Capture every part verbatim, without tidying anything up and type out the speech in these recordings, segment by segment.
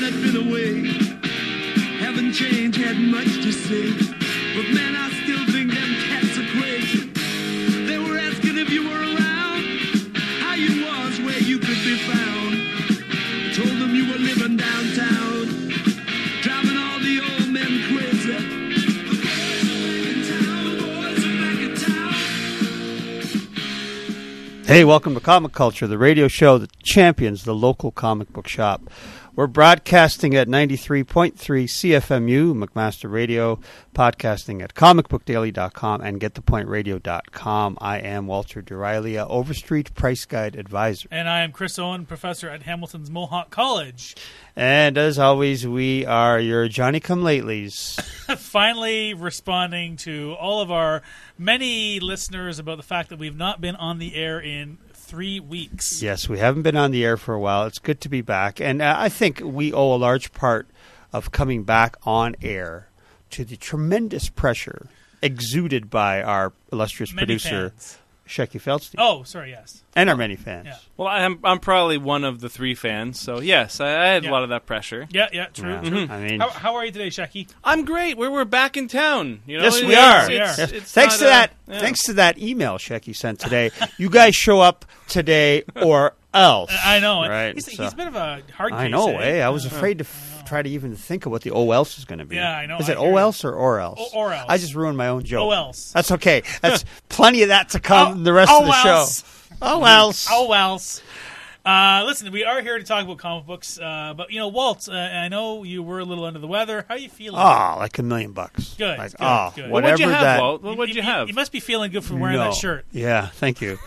that been away haven't changed, had much to say. But man, I still think them cats are crazy. They were asking if you were around, how you was, where you could be found. Told them you were living downtown, driving all the old men crazy. The boys are back in town, the boys are back in town. Hey, welcome to Comic Culture, the radio show that champions the local comic book shop. We're broadcasting at ninety-three point three C F M U, McMaster Radio, podcasting at comic book daily dot com and get the point radio dot com. I am Walter Durilia, Overstreet Price Guide Advisor. And I am Chris Owen, professor at Hamilton's Mohawk College. And as always, we are your Johnny-come-latelys. Finally responding to all of our many listeners about the fact that we've not been on the air in three weeks. Yes, we haven't been on the air for a while. It's good to be back. And uh, I think we owe a large part of coming back on air to the tremendous pressure exuded by our illustrious Many producer, fans. Shecky Feldstein. Oh, sorry, yes. And our many fans. Yeah. Well, I'm I'm probably one of the three fans, so yes, I, I had Yeah. a lot of that pressure. Yeah, yeah, true, Yeah. true. I mean, How, how are you today, Shecky? I'm great. We're we're back in town. You know, yes, we It's- are. it's- Yes. it's thanks not to a- that. yeah. Thanks to that email Shecky sent today. You guys show up today or else. I know. Right. He's, so- he's a bit of a hard case. I know. eh? Eh? I was afraid to f- try to even think of what the O else is going to be. Yeah, I know. Is I it hear O you. else or or else? O- or else. I just ruined my own joke. Oh, else. That's okay. That's plenty of that to come Oh, in the rest oh, of the else. show. Oh else. Oh, else. Uh, listen, we are here to talk about comic books, uh, but, you know, Walt, uh, I know you were a little under the weather. How are you feeling? Oh, like a million bucks. Good, Like, good, oh, good. Well, whatever what'd you have, that. Walt? What, what'd you have? You must be feeling good for wearing No. that shirt. Yeah, thank you.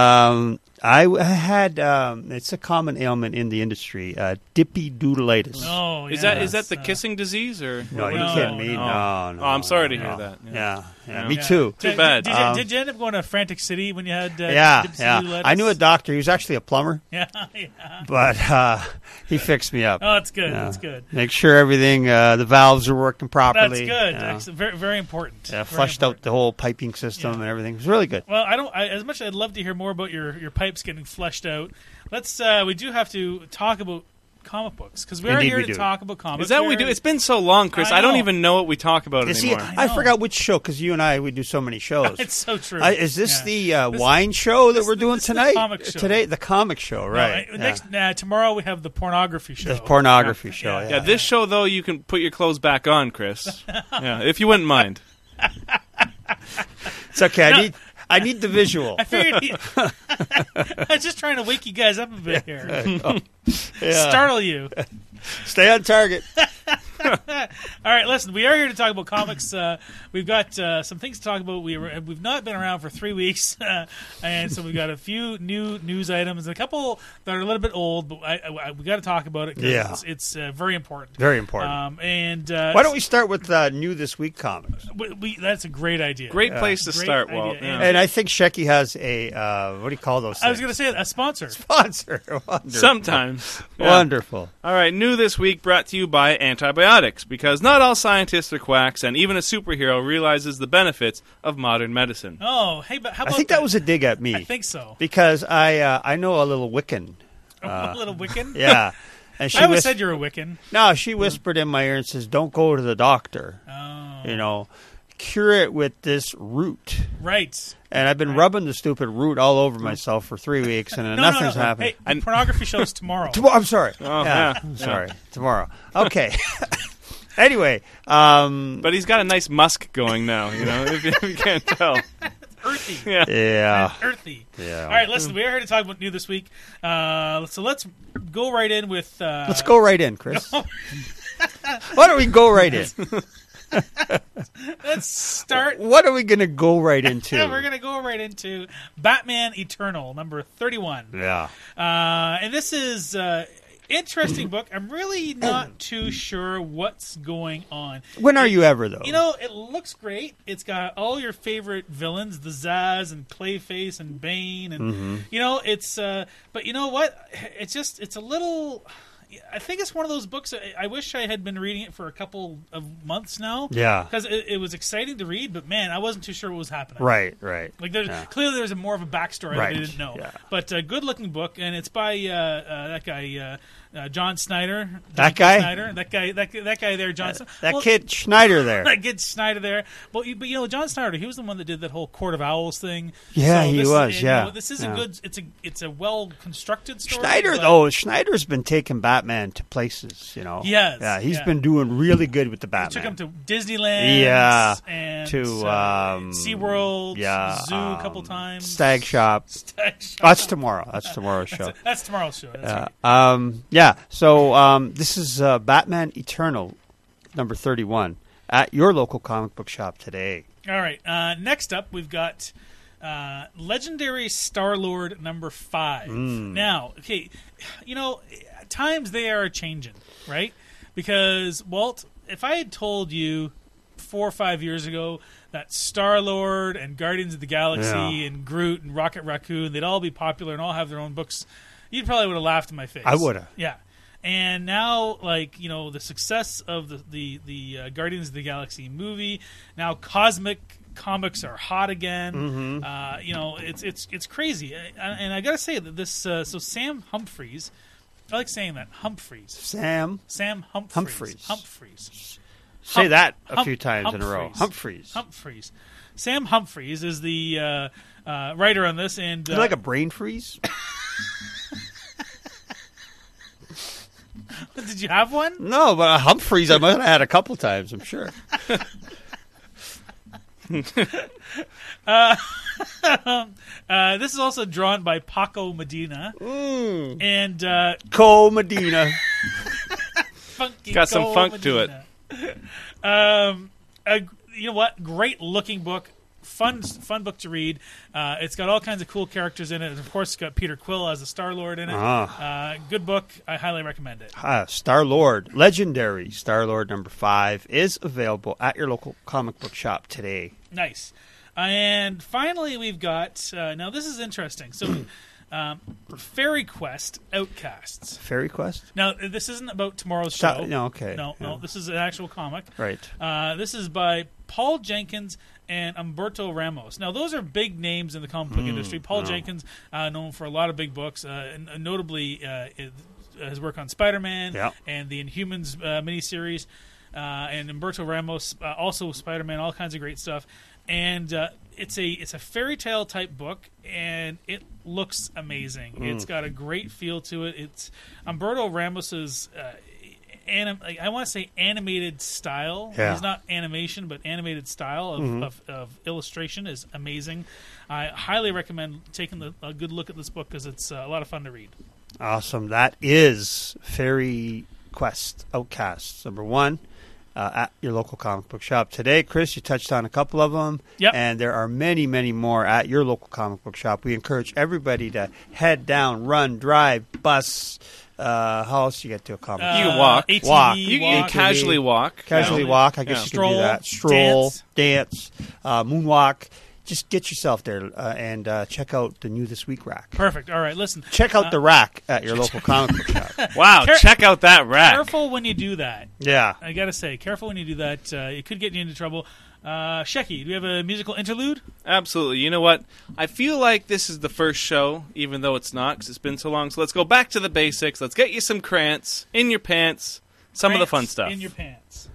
um, I, I had. Um, it's a common ailment in the industry. Uh, dippy-doodleitis. Oh, Is yeah, that is that the that's, uh, kissing disease or? No, what you is kidding that? me? no. No, no. Oh, I'm sorry to no. hear that. Yeah, Yeah. yeah, Yeah. me Yeah. too. Too Did, bad. Did, you, Um, did you end up going to Frantic City when you had uh, Yeah, dipsy yeah. lettuce? I knew a doctor. He was actually a plumber, Yeah, yeah. but uh, he fixed me up. Oh, that's good. Yeah. That's good. Make sure everything, uh, the valves are working That's properly. good. you know. That's very, very important. Yeah, Very flushed out important. the whole piping system Yeah. and everything. It was really good. Well, I don't. I, as much as I'd love to hear more about your, your pipes getting flushed out, let's. Uh, we do have to talk about comic books because we are Indeed here we to do. talk about comics. Is that what we We're- do? It's been so long, Chris. I I, don't know. even know what we talk about You see, anymore. I, know. forgot which show because you and I we do so many shows. It's so true. Uh, is this Yeah. the uh, This- wine show that this- we're doing this is the tonight? comic show. Today, the comic show, No, right? uh, yeah. Next uh, tomorrow we have the pornography show. the pornography show. Yeah. Yeah, yeah, this show though, you can put your clothes back on, Chris. Yeah, if you wouldn't mind. it's okay. No. I need I need the visual. I figured. He, I was just trying to wake you guys up a bit here, Yeah. startle you. Stay on target. All right, listen. We are here to talk about comics. Uh, we've got uh, some things to talk about. We were, we've not been around for three weeks, uh, and so we've got a few new news items and a couple that are a little bit old, but I, I, we got to talk about it. 'Cause Yeah. it's, it's uh, very important. Very important. Um, and uh, Why don't we start with uh, new this week comics? We, we, that's a great idea. Great place to Great start, idea. Walt. And- Yeah. And I think Shecky has a uh, what do you call those? I was things? going to say a sponsor. sponsor. Wonderful. Sometimes. Yeah. Wonderful. All right, new this week brought to you by antibiotics, because not all scientists are quacks, and even a superhero realizes the benefits of modern medicine. Oh, hey, but how I about think that was a dig at me I think so. because I uh, I know a little Wiccan. a little Wiccan. Yeah, and she I always whis- said you're a Wiccan. no, she whispered in my ear and says, "Don't go to the doctor. Oh, You know, cure it with this root." right. And I've been rubbing the stupid root all over myself for three weeks, and No, nothing's no, no. happened. Hey, the pornography show's tomorrow. Tomorrow, I'm sorry. Oh, yeah, yeah. I'm sorry. Tomorrow. Okay. Anyway, um, But he's got a nice musk going now, you know, if you, if you can't tell. Earthy. Yeah. yeah, Earthy. yeah. All right, listen, we are here to talk about new this week. Uh, so let's go right in with. Uh, Let's go right in, Chris. Why don't we go right in? Let's start. What are we going to go right into? Yeah, we're going to go right into Batman Eternal, number thirty-one. Yeah. Uh, and this is uh, interesting book. I'm really not too sure what's going on. When are you ever, though? You know, it looks great. It's got all your favorite villains, the Zaz and Clayface and Bane, and Mm-hmm. you know, it's. Uh, but you know what? It's just it's a little. I think it's one of those books. I, I wish I had been reading it for a couple of months now. Yeah. because it, it was exciting to read, but man, I wasn't too sure what was happening. Right, right. Like there's Yeah. clearly there's a more of a backstory Right, that I didn't know. yeah. But a good looking book, and it's by uh, uh, that guy uh, John Snyder. That Jonathan guy? Snyder. That guy. That, that guy there, John. Snyder. That Well, kid Schneider there. That kid Snyder there. Well, you, but you know, John Snyder, he was the one that did that whole Court of Owls thing. Yeah, So he this- was, and, you yeah. know, this is Yeah. a good. It's a it's a well constructed story. Schneider, but- though, Schneider's been taking Batman to places, you know. He has, Yeah, he's yeah. been doing really good with the He Batman. took him to Disneyland. Yeah, and to, uh, um, SeaWorld, yeah, Zoo a couple um, times. Stag Shop. Stag Shop. That's tomorrow. That's tomorrow's show. That's, that's tomorrow's show. That's Yeah. right. Um, yeah. So um, this is uh, Batman Eternal, number thirty-one, at your local comic book shop today. All right. Uh, next up, we've got uh, Legendary Star-Lord number five. Mm. Now, okay, you know, times they are changing, right? Because, Walt, if I had told you four or five years ago that Star-Lord and Guardians of the Galaxy Yeah. and Groot and Rocket Raccoon, they'd all be popular and all have their own books, you probably would have laughed in my face. I would've. Yeah. And now, like, you know, the success of the the, the uh, Guardians of the Galaxy movie, now cosmic comics are hot again. Mm-hmm. Uh, you know, it's it's it's crazy. I, I- and I got to say that this, uh, so Sam Humphries, I like saying that, Humphries. Sam, Sam Humphries. Humphries. Humphries. say Hum- that a Hum- few times in a row. Humphreys. Humphreys. Humphreys. Sam Humphries is the uh, uh, writer on this, and uh, You like a brain freeze? did you have one? No, but a Humphreys I might have had a couple times, I'm sure. Uh, this is also drawn by Paco Medina, Mm. and uh, Cole Medina. funky Got some Cole funk to it. Medina. Um, a, you know what? Great looking book. Fun, fun book to read. Uh, it's got all kinds of cool characters in it. Of course, it's got Peter Quill as the Star Lord in it. Ah. Uh, good book. I highly recommend it. Uh, Star Lord, legendary Star Lord number five is available at your local comic book shop today. Nice. And finally, we've got. Uh, now, this is interesting. So, um, Fairy Quest Outcasts. Fairy Quest? Now, this isn't about tomorrow's Sta- show. no, okay, No, yeah. no. This is an actual comic. Right. Uh, this is by Paul Jenkins and Umberto Ramos. Now, those are big names in the comic book industry. Paul no. Jenkins, uh, known for a lot of big books, uh, and uh, notably uh, his work on Spider-Man Yeah. and the Inhumans uh, miniseries. Uh, and Umberto Ramos, uh, also Spider-Man, all kinds of great stuff. And uh, it's a it's a fairy tale type book, and it looks amazing. Mm. It's got a great feel to it. It's Umberto Ramos's. Uh, Anim- like, I want to say animated style. Yeah. It's not animation, but animated style of, Mhm. of, of illustration is amazing. I highly recommend taking the, a good look at this book because it's uh, a lot of fun to read. Awesome. That is Fairy Quest Outcasts number one uh, at your local comic book shop today. Chris, you touched on a couple of them. Yep. And there are many, many more at your local comic book shop. We encourage everybody to head down, run, drive, bus. Uh, how else do you get to a comic Uh, book? You can walk. A T V, Walk. You can walk. casually walk. Casually Yeah. walk. I guess Yeah. you Stroll, can do that. Stroll, dance. dance, uh, moonwalk. Just get yourself there uh, and uh, check out the new This Week rack. Perfect. All right, listen. Check out Uh, the rack at your local comic book shop. Wow, Care- check out that rack. Careful when you do that. Yeah. I gotta say, careful when you do that. Uh, it could get you into trouble. Uh, Shecky, do we have a musical interlude? Absolutely. You know what? I feel like this is the first show, even though it's not, because it's been so long. So let's go back to the basics. Let's get you some krantz in your pants, some of the fun Krantz stuff. in your pants.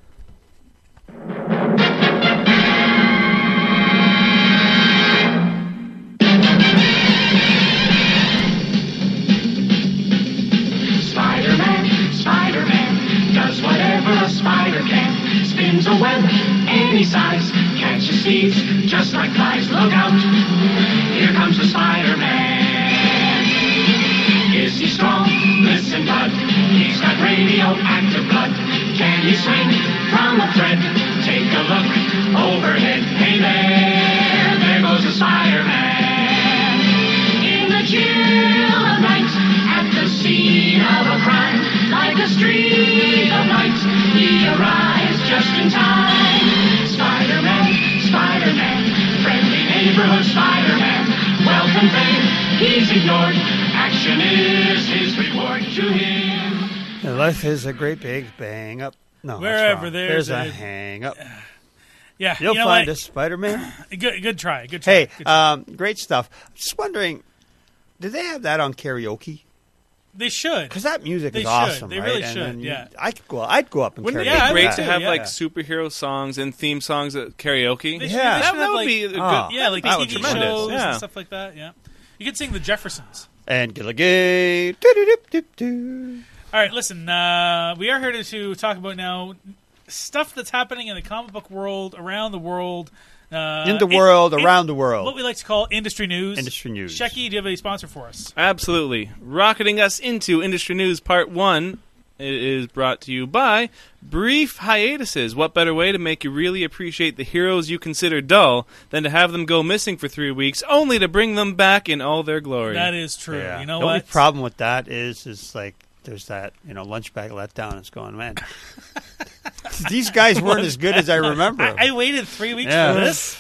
Spider-Man, Spider-Man, does whatever a spider can. Spins a web any size, catches thieves just like flies. Look out, here comes the Spider-Man. Is he strong? Listen, bud, he's got radioactive blood. Can he swing from a thread? Take a look overhead. Hey there, there goes the Spider-Man. In the chill of night, at the scene of a crime, like a streak of light, he arrives just in time. Spider-Man, Spider-Man, friendly neighborhood Spider-Man, wealth and fame, he's ignored. Action is his reward to him. And life is a great big bang up. No, that's Wherever wrong. there's a, a- hang up. Yeah, You'll you know find what? us, Spider-Man. Good, good try. Good try. Hey, Good try. um, great stuff. I'm just wondering, did they have that on karaoke? They should. Because that music They is should. awesome, They right? really And should, then you- yeah. I could go. I'd go up and Wouldn't it karaoke Yeah, I be great would to too, have yeah. like superhero songs and theme songs at karaoke? They should, Yeah. they that, should that have, would like, be a good. Oh. yeah, like That T would V be tremendous. shows Yeah. and stuff like that. Yeah, you could sing the Jeffersons. And Gilligan. doo-doo-doo-doo-doo. All right, listen. Uh, we are here to, to talk about now stuff that's happening in the comic book world, around the world, uh, In the in- world, in around the world. What we like to call industry news. Industry news. Shecky, do you have a sponsor for us? Absolutely. Rocketing us into Industry News Part one. It is brought to you by Brief Hiatuses. What better way to make you really appreciate the heroes you consider dull than to have them go missing for three weeks only to bring them back in all their glory? That is true. Yeah. You know the what? only problem with that is, is like there's that you know lunch bag letdown. It's going, man. These guys weren't as good as I remember. I, I waited three weeks Yeah. for this.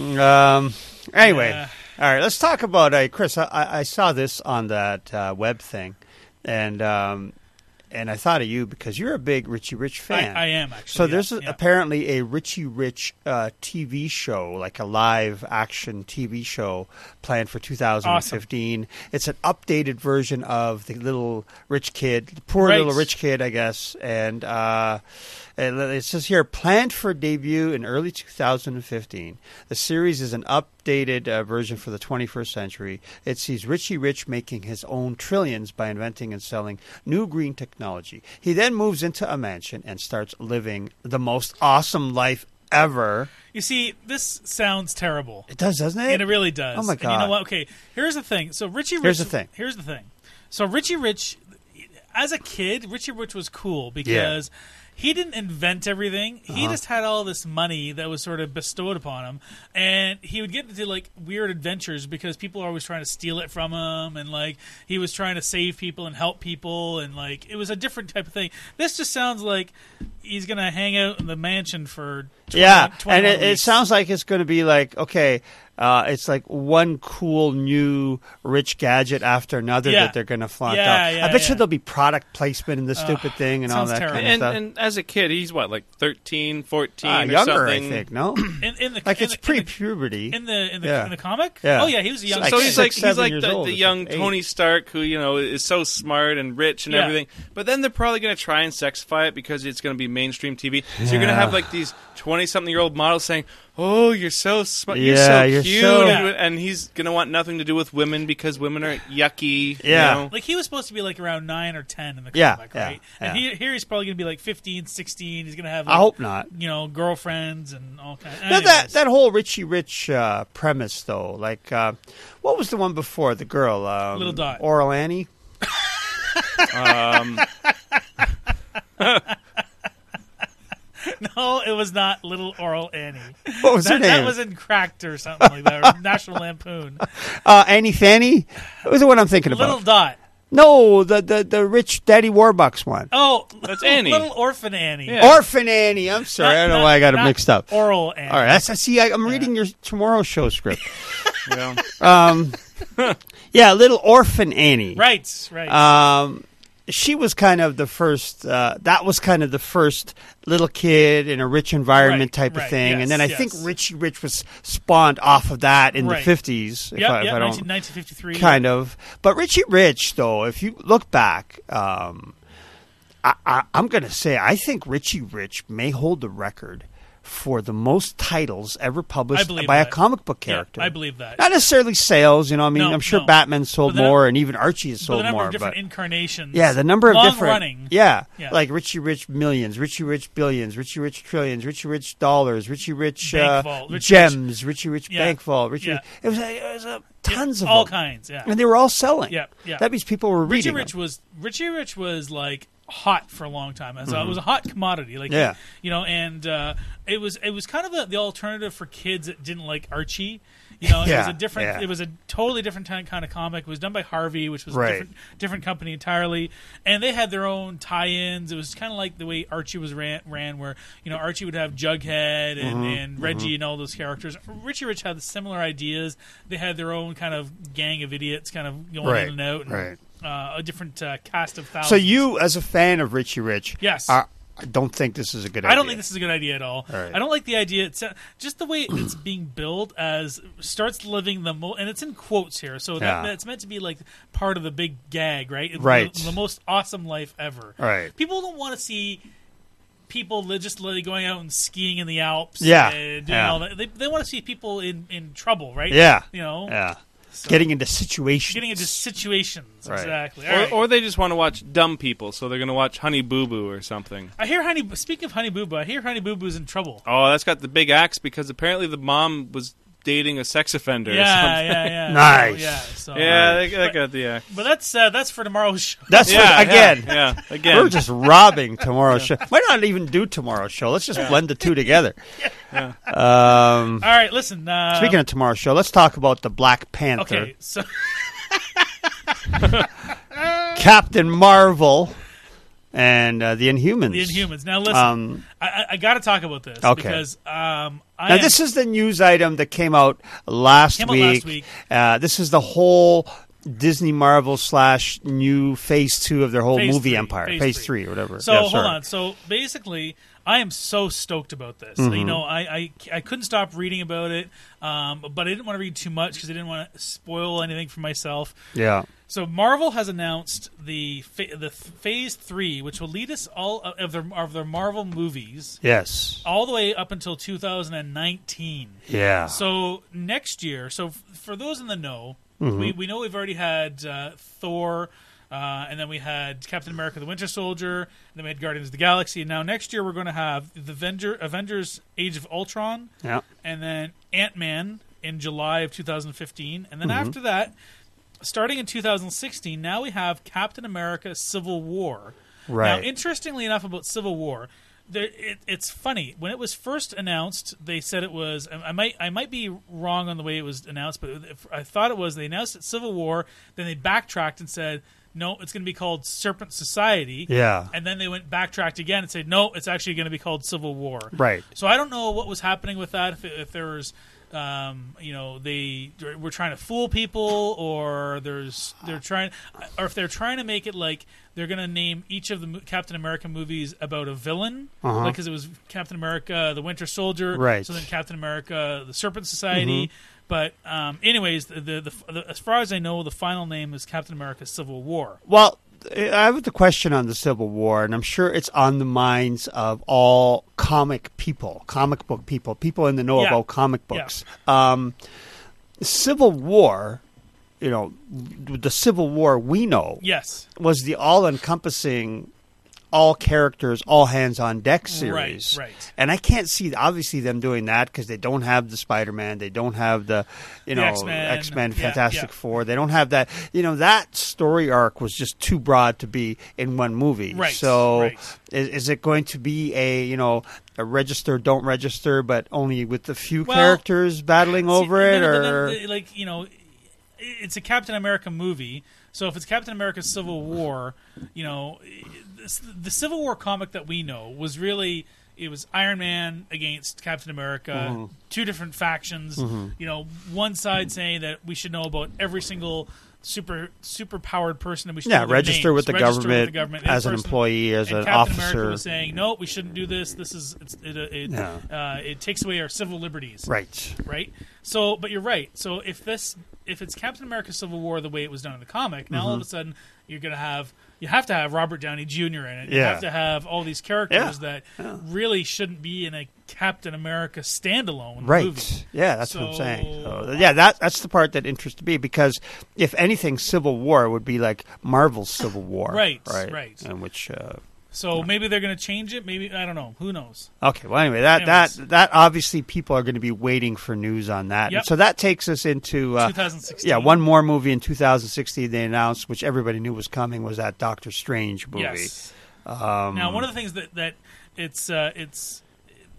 Um. Anyway, Yeah. all right. Let's talk about uh, Chris. I, I I saw this on that uh, web thing, and um, and I thought of you because you're a big Richie Rich fan. I, I am actually. So yeah, there's a, yeah. apparently a Richie Rich uh, T V show, like a live action T V show planned for two thousand fifteen. It's an updated version of the little rich kid, the poor Right. little rich kid, I guess. And uh, and it says here, planned for debut in early two thousand fifteen. The series is an updated uh, version for the twenty-first century. It sees Richie Rich making his own trillions by inventing and selling new green technology. He then moves into a mansion and starts living the most awesome life ever. You see, this sounds terrible. It does, doesn't it? And it really does. Oh, my And you know God. what? Okay, here's the thing. So Richie Rich. Here's the thing. Here's the thing. So Richie Rich, as a kid, Richie Rich was cool because he didn't invent everything. He Uh-huh. just had all this money that was sort of bestowed upon him, and he would get into like weird adventures because people are always trying to steal it from him, and like he was trying to save people and help people, and like it was a different type of thing. This just sounds like he's gonna hang out in the mansion for twenty, Yeah, twenty and it, it weeks. sounds like it's going to be like, okay, uh, it's like one cool new rich gadget after another Yeah. that they're going to flaunt Yeah, out. yeah, I bet yeah. you there'll be product placement in the stupid thing and all sounds that terrible. kind of And, stuff. and as a kid, he's what, like thirteen, fourteen, Ah, or younger, I something? think. No, in, in the like in it's the- in the- pre-puberty. In the in the Yeah. in the comic? Yeah. Oh yeah, he was a young. Like so kid. he's six, like he's seven like years the, old the or young something, eight. Tony Stark who you know is so smart and rich and Yeah. everything. But then they're probably going to try and sexify it because it's going to be mainstream T V. So you're going to Yeah. have like these twenty-something-year-old models saying, "Oh, you're so smart, you're Yeah, so you're cute," so- and, and he's going to want nothing to do with women because women are yucky. Yeah. you know? Like he was supposed to be like around nine or ten in the Yeah, comic, yeah, right? And yeah. he, here he's probably going to be like fifteen, sixteen. He's going to have. I Like, hope not. You know, girlfriends and all kinds. Now that that whole Richie Rich uh, premise, though, like uh, what was the one before the girl? Um, Little Dot. Oral Annie. um, No, it was not Little Oral Annie. What was her That, name? that was in Cracked or something like that. Or National Lampoon. uh, Annie Fanny. What was the one I'm thinking Little about? Dot. No, the, the the rich Daddy Warbucks one. Oh, That's little, Annie. Little Orphan Annie. Yeah. Orphan Annie. I'm sorry, Not- I don't know not- why I got it not mixed up. Oral Annie. All right, that's I see. I, I'm reading your tomorrow show script. you know. um, yeah, little Orphan Annie. Right, right. Um, she was kind of the first. Uh, that was kind of the first little kid in a rich environment Right, type of right, thing. yes, and then I yes. think Richie Rich was spawned off of that in Right. the fifties. If yep, I, if yep, I don't, nineteen, nineteen fifty-three. kind of. But Richie Rich, though, if you look back, um, I, I, I'm going to say I think Richie Rich may hold the record for the most titles ever I published believe by a that. comic book Yeah, character. I believe that. Not necessarily sales, you know. I mean, No, I'm sure no. Batman sold But the num- more, and even Archie has But the sold number more. of different but incarnations. yeah, the number of long different running. Yeah, Yeah. like Richie Rich millions, Richie Rich billions, Richie Rich trillions, Richie Rich dollars, Richie Rich Bank uh, vault, Richie gems, Richie Rich Yeah. bank vault, Richie. Yeah. It was, a, it was a, tons of all them, kinds. Yeah, and they were all selling. Yeah, yeah. That means people were Richie reading Rich them. was Richie Rich was like hot for a long time. As a- it was a hot commodity. Like Yeah. you know, and uh, it was it was kind of a, the alternative for kids that didn't like Archie. You know, it was Yeah, a different. yeah. It was a totally different kind kind of comic. It was done by Harvey, which was Right. a different different company entirely, and they had their own tie-ins. It was kind of like the way Archie was ran, ran, where you know Archie would have Jughead and, Mm-hmm, and Reggie and all those characters. Richie Rich had similar ideas. They had their own kind of gang of idiots, kind of going Right, in and out. And, right. uh, a different uh, cast of thousands. So you, as a fan of Richie Rich, Yes. are I don't think this is a good idea. I don't think this is a good idea at all. All right. I don't like the idea. It's, uh, just the way it's being billed as starts living the most, and it's in quotes here, so that, Yeah. that's meant to be like part of the big gag, right? It's Right. The, the most awesome life ever. Right. People don't want to see people li- just literally going out and skiing in the Alps. Yeah. And doing Yeah. all that. They, they want to see people in, in trouble, right? Yeah. You know? Yeah. So- Getting into situations. Getting into situations, Right. exactly. All Or, right. or they just want to watch dumb people, so they're going to watch Honey Boo Boo or something. I hear Honey. Speaking of Honey Boo Boo, I hear Honey Boo Boo's in trouble. Oh, that's got the big axe because apparently the mom was dating a sex offender or Yeah, something. yeah, yeah. Nice. So, yeah. So, Yeah, they, they got the axe. But that's uh, that's for tomorrow's show. That's Yeah, what, again. Yeah, yeah, again. We're just robbing tomorrow's show. Might not even do tomorrow's show. Let's just blend the two together. Yeah. Um, All right, listen. Uh, speaking of tomorrow's show, let's talk about the Black Panther, okay, so Captain Marvel, and uh, the Inhumans. the Inhumans. Now listen, Um, I, I, I got to talk about this Okay. because um, I now, am- this is the news item that came out last Came out week. last week. Uh, this is the whole Disney Marvel slash new phase two of their whole Phase movie three, empire. phase Phase three. three or whatever. So Yeah, hold sorry. on. So basically, I am so stoked about this. Mm-hmm. You know, I, I I couldn't stop reading about it, um, but I didn't want to read too much because I didn't want to spoil anything for myself. Yeah. So Marvel has announced the fa- the Phase Three, which will lead us all of their of their Marvel movies Yes. all the way up until two thousand nineteen. Yeah. So next year, so f- for those in the know, Mm-hmm. we we know we've already had uh, Thor, uh, and then we had Captain America: The Winter Soldier, and then we had Guardians of the Galaxy. And now next year we're going to have the Avenger, Avengers: Age of Ultron, Yeah. and then Ant-Man in July of two thousand fifteen, and then Mm-hmm. after that, starting in two thousand sixteen, now we have Captain America: Civil War. Right. Now, interestingly enough, about Civil War, there, it, it's funny when it was first announced. They said it was. I might I might be wrong on the way it was announced, but if, I thought it was. They announced it Civil War, then they backtracked and said, no, it's going to be called Serpent Society. Yeah. And then they went backtracked again and said, no, it's actually going to be called Civil War. Right. So I don't know what was happening with that. If, it, if there was, um, you know, they were trying to fool people, or there's they're trying, or if they're trying to make it like they're going to name each of the mo- Captain America movies about a villain, Uh-huh. like because it was Captain America: The Winter Soldier, Right. So then Captain America: The Serpent Society. But um, anyways, the, the, the, the as far as I know, the final name is Captain America: Civil War. Well, I have the question on the Civil War, and I'm sure it's on the minds of all comic people, comic book people, people in the know Yeah. about comic books. Um, Civil War, you know, the Civil War we know Yes. was the all-encompassing, all characters, all hands on deck series. Right, right. And I can't see obviously them doing that because they don't have the Spider-Man, they don't have the, you The know, X-Men. X-Men, Yeah, Fantastic yeah. Four. They don't have that. You know, that story arc was just too broad to be in one movie. Right, So right. Is, is it going to be a, you know, a register, don't register, but only with a few Well, characters battling See, over and it, then- but or then, like you know, it's a Captain America movie. So if it's Captain America: Civil War, you know, this, the Civil War comic that we know was really it was Iron Man against Captain America, Mm-hmm. two different factions. You know, one side saying that we should know about every single super super powered person, and we should yeah, know their register, names, with the, register government with the government as an person. employee, as And an Captain officer. America was saying, no, we shouldn't do this. This is it's, it, it, Yeah. uh, it takes away our civil liberties. Right. Right. So, but you're right. So if this, if it's Captain America: Civil War the way it was done in the comic, now all Mm-hmm. of a sudden you're going to have you have to have Robert Downey Junior in it. You Yeah. have to have all these characters Yeah. that really shouldn't be in a Captain America standalone Right. movie. Yeah, that's what I'm saying. So- So, yeah, that that's the part that interests me because if anything, Civil War would be like Marvel's Civil War. Right, Right. right. And which. Uh, So maybe they're going to change it. Maybe I don't know. Who knows? okay. Well, anyway, that Anyways. that that obviously people are going to be waiting for news on that. Yep. And so that takes us into uh, twenty sixteen. yeah, one more movie in two thousand sixteen they announced, which everybody knew was coming, was that Doctor Strange movie. Yes. Um, Now, one of the things that that it's uh, it's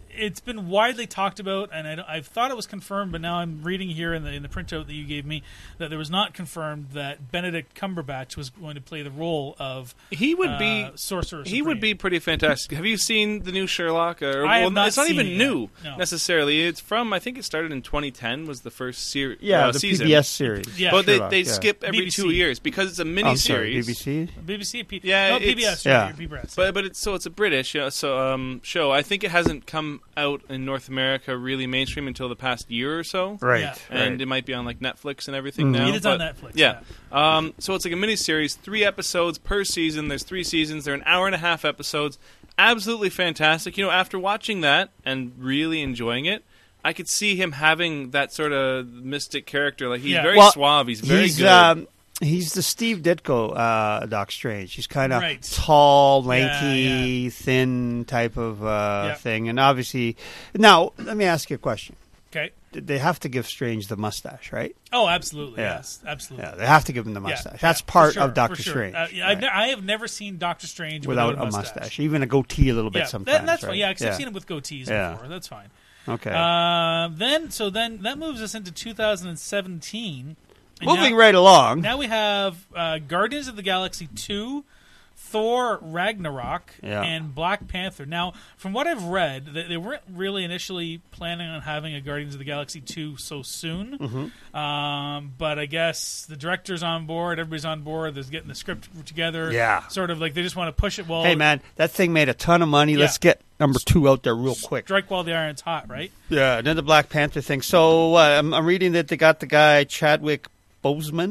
it's been widely talked about, and I, don't- I thought it was confirmed, but now I'm reading here in the in the printout that you gave me that there was not confirmed that Benedict Cumberbatch was going to play the role of He would uh, be Sorcerer he would Supreme. be pretty fantastic. Have you seen the new Sherlock? Or, I have well, not it's not seen even it yet. new No. necessarily. It's from I think it started in twenty ten was the first ser- Yeah, uh, the season. P B S series. Yeah, But they, Sherlock, they yeah. skip every B B C. two years because it's a mini I'm sorry, series. B B C? B B C, P- Yeah, no, it's- P B S, yeah. right, P B S. But but it's so it's a British uh, so um, show. I think it hasn't come out in North America really mainstream until the past year or so. Right. Yeah. And right. it might be on like Netflix and everything Mhm. now. It is on but- Netflix, Yeah. Um, so it's like a mini series, three episodes per season. There's three seasons. They're an hour and a half episodes. Absolutely fantastic. You know, after watching that and really enjoying it, I could see him having that sort of mystic character. Like he's Yeah. very Well, suave. He's very he's, good. Um, he's the Steve Ditko uh, Doc Strange. He's kind of Right. tall, Yeah, lanky, thin type of uh, Yeah. thing. And obviously, now let me ask you a question. Okay. They have to give Strange the mustache, right? Oh, absolutely. Yeah. Yes, absolutely. Yeah, they have to give him the Yeah, mustache. That's yeah, part for sure, of Doctor for sure. Strange. Uh, yeah, I've right? ne- I have never seen Doctor Strange Without without, a mustache. Even a goatee a little bit Yeah, sometimes. that, that's right? fine. Yeah, because yeah. I've seen him with goatees Yeah. before. That's fine. Okay. Uh, then, so then that moves us into two thousand seventeen. And Moving now, right along. Now we have uh, Guardians of the Galaxy two, Thor Ragnarok, Yeah. and Black Panther. Now, from what I've read, they, they weren't really initially planning on having a Guardians of the Galaxy two so soon. Mm-hmm. Um, but I guess the director's on board, everybody's on board, there's getting the script together. Yeah. Sort of like they just want to push it well. Hey, man, that thing made a ton of money. Yeah. Let's get number two out there real quick. Strike while the iron's hot, right? Yeah, and then the Black Panther thing. So uh, I'm, I'm reading that they got the guy Chadwick Boseman.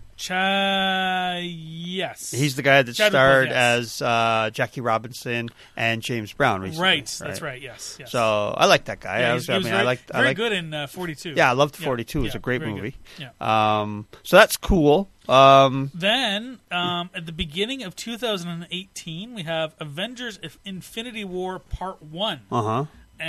Cha- yes. He's the guy that Chadwick starred Boseman, yes. as uh, Jackie Robinson and James Brown recently. Right, that's right, yes. yes. So I like that guy. yeah, I, he's- was, he I was mean, very, I liked. very I liked, good in uh, forty-two. Yeah, I loved Yeah, forty-two. It was yeah, a great very movie. good. Yeah. Um, so that's cool. Um, Then, um, at the beginning of two thousand eighteen, we have Avengers Infinity War Part one. uh huh.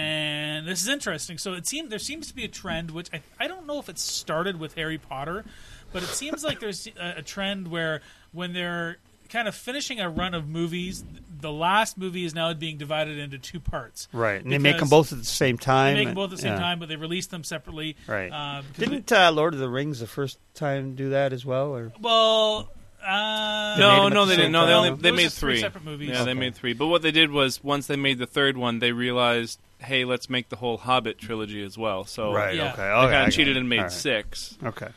And this is interesting. So it seems there seems to be a trend, which I, I don't know if it started with Harry Potter, but it seems like there's a, a trend where when they're kind of finishing a run of movies, the last movie is now being divided into two parts. Right, and they make them Because both at the same time. They make them and- both at the same yeah. time, but they release them separately. Right. Uh, because Didn't uh, Lord of the Rings the first time do that as well? Or they- well, uh, They made No, them no, at they the didn't. No, same they time? only they Those made are three three separate movies. Yeah, they Okay. made three. But what they did was once they made the third one, they realized, hey, let's make the whole Hobbit trilogy as well. So right? Yeah. Okay. they okay, kind I of got cheated it. and made All right. six. Okay.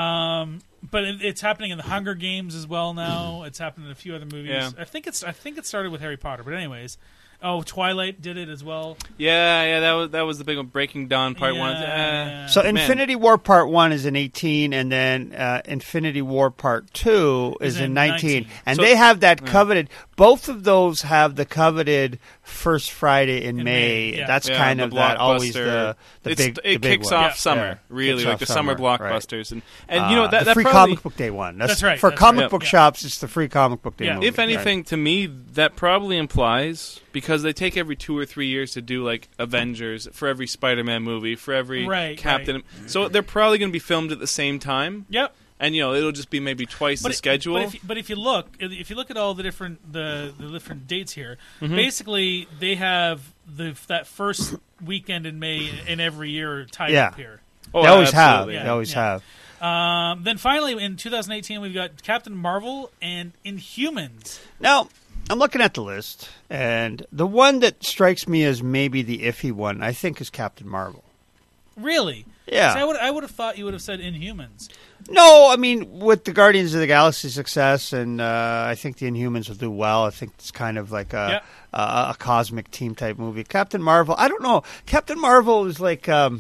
Um, but it, it's happening in the Hunger Games as well now. It's happened in a few other movies. Yeah. I think it's I think it started with Harry Potter, but anyways. Oh, Twilight did it as well. Yeah, yeah, that was that was the big one. Breaking Dawn Part Yeah, One. Uh, yeah. So Man. Infinity War Part One is in eighteen, and then uh, Infinity War Part Two is, Is in in nineteen, nineteen. and So- they have that coveted. Both of those have the coveted first Friday in, In May. May, yeah. That's Yeah, kind the of that always blockbuster. the the It's- big. It the big kicks one. off Yeah. summer, Yeah. really, Kicks like off the summer summer, right. blockbusters, and and you know Uh, that the that free probably, comic book day one. That's, That's right, For that's comic right. book Yeah. shops, it's the free comic book day. Yeah. movie. If anything, to me, that probably implies because they take every two or three years to do like Avengers for every Spider-Man movie, for every Right, Captain. So they're probably going to be filmed at the same time, Yep. and you know it'll just be maybe twice the it- schedule. But if, you- but if you look, if you look at all the different the, the different dates here, Mm-hmm. basically they have the that first weekend in May in every year tied Yeah. up here. oh, They always have. absolutely. Yeah. They always Yeah. have. Um, then finally, in two thousand eighteen, we've got Captain Marvel and Inhumans. Now, I'm looking at the list, and the one that strikes me as maybe the iffy one, I think, is Captain Marvel. Really? Yeah. See, I would I would have thought you would have said Inhumans. No, I mean, with the Guardians of the Galaxy success, and uh, I think the Inhumans will do well. I think it's kind of like a, a, a cosmic team type movie. Captain Marvel, I don't know. Captain Marvel is like, um,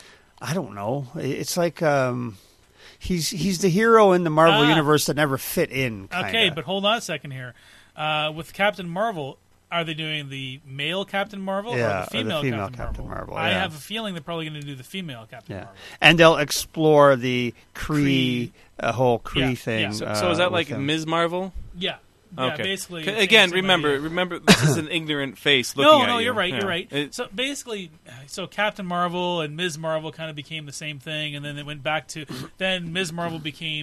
I don't know. It's like um, he's he's the hero in the Marvel Ah. universe that never fit in. Kinda. Okay, but hold on a second here. Uh, with Captain Marvel, are they doing the male Captain Marvel Yeah, or or the the female, female Captain, Captain Marvel? Marvel, I yeah. have a feeling they're probably going to do the female Captain Yeah, Marvel. and they'll explore the Kree, Kree. uh, whole Kree Yeah, thing. yeah. So, uh, so is that with like them. Miz Marvel? Yeah. Yeah, Okay. basically. C- same- Again, same remember, idea. remember, this is an ignorant face looking No, at no, you. you're right. Yeah. You're right. It- so basically, so Captain Marvel and Miz Marvel kind of became the same thing, and then it went back to then Miz Marvel became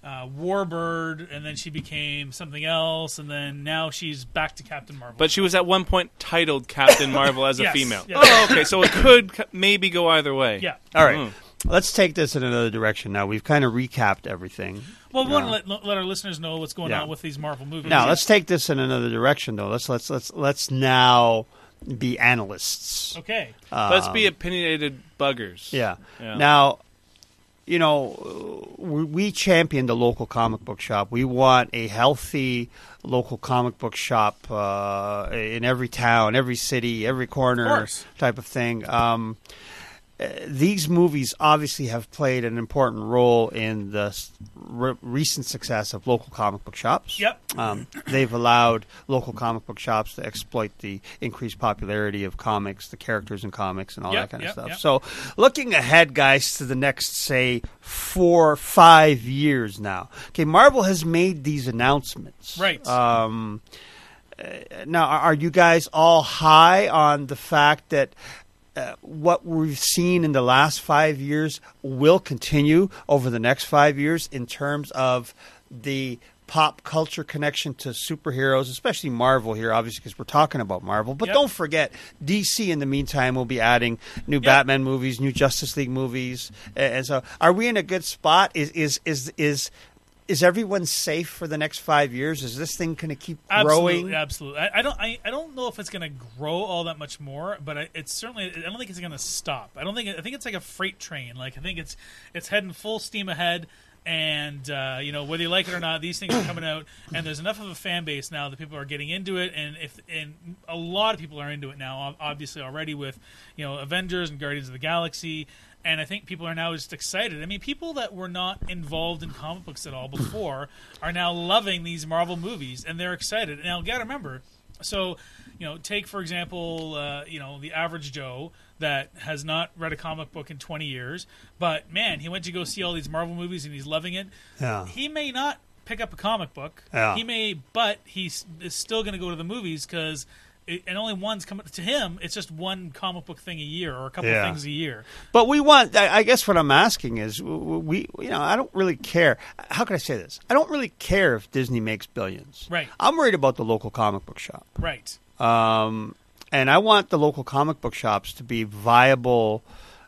uh, Warbird, and then she became something else, and then now she's back to Captain Marvel. But she was at one point titled Captain Marvel as a Yes, female. yes. Oh, okay. So it could c- maybe go either way. yeah. All right. Mm. Let's take this in another direction now. We've kind of recapped everything. Well, we Yeah. want to let, let our listeners know what's going Yeah. on with these Marvel movies. Now, let's take this in another direction, though. Let's let's let's let's now be analysts. Okay. Let's be opinionated buggers. Yeah. Yeah. Now, you know, we, we champion the local comic book shop. We want a healthy local comic book shop uh, in every town, every city, every corner course. type of thing. Um, uh, these movies obviously have played an important role in the s- re- recent success of local comic book shops. Yep. Um, they've allowed local comic book shops to exploit the increased popularity of comics, the characters in comics, and all Yep, that kind yep, of stuff. yep. So, looking ahead, guys, to the next, say, four, five years now. Okay, Marvel has made these announcements. Right. Um, uh, now, are are you guys all high on the fact that uh, what we've seen in the last five years will continue over the next five years in terms of the pop culture connection to superheroes, especially Marvel here, obviously, because we're talking about Marvel. But Yep. don't forget, D C in the meantime will be adding new Batman movies, new Justice League movies, and and so are we in a good spot? Is is is is is everyone safe for the next five years? Is this thing going to keep Absolutely, growing? absolutely. I, I don't. I, I don't know if it's going to grow all that much more, but I, it's certainly. I don't think it's going to stop. I don't think. I think it's like a freight train. Like I think it's it's heading full steam ahead. And uh, you know, whether you like it or not, these things are coming out, and there's enough of a fan base now that people are getting into it, and if and a lot of people are into it now, ob- obviously already with you know Avengers and Guardians of the Galaxy, and I think people are now just excited. I mean, people that were not involved in comic books at all before are now loving these Marvel movies, and they're excited. Now, gotta remember, so you know, take for example, uh, you know, the average Joe that has not read a comic book in twenty years, but man, he went to go see all these Marvel movies and he's loving it. Yeah. He may not pick up a comic book. Yeah. He may, but he is still going to go to the movies because, and only one's coming to him. It's just one comic book thing a year or a couple Yeah. things a year. But we want. I I guess what I'm asking is, we, you know, I don't really care. How can I say this? I don't really care if Disney makes billions. Right. I'm worried about the local comic book shop. Right. Um, and I want the local comic book shops to be viable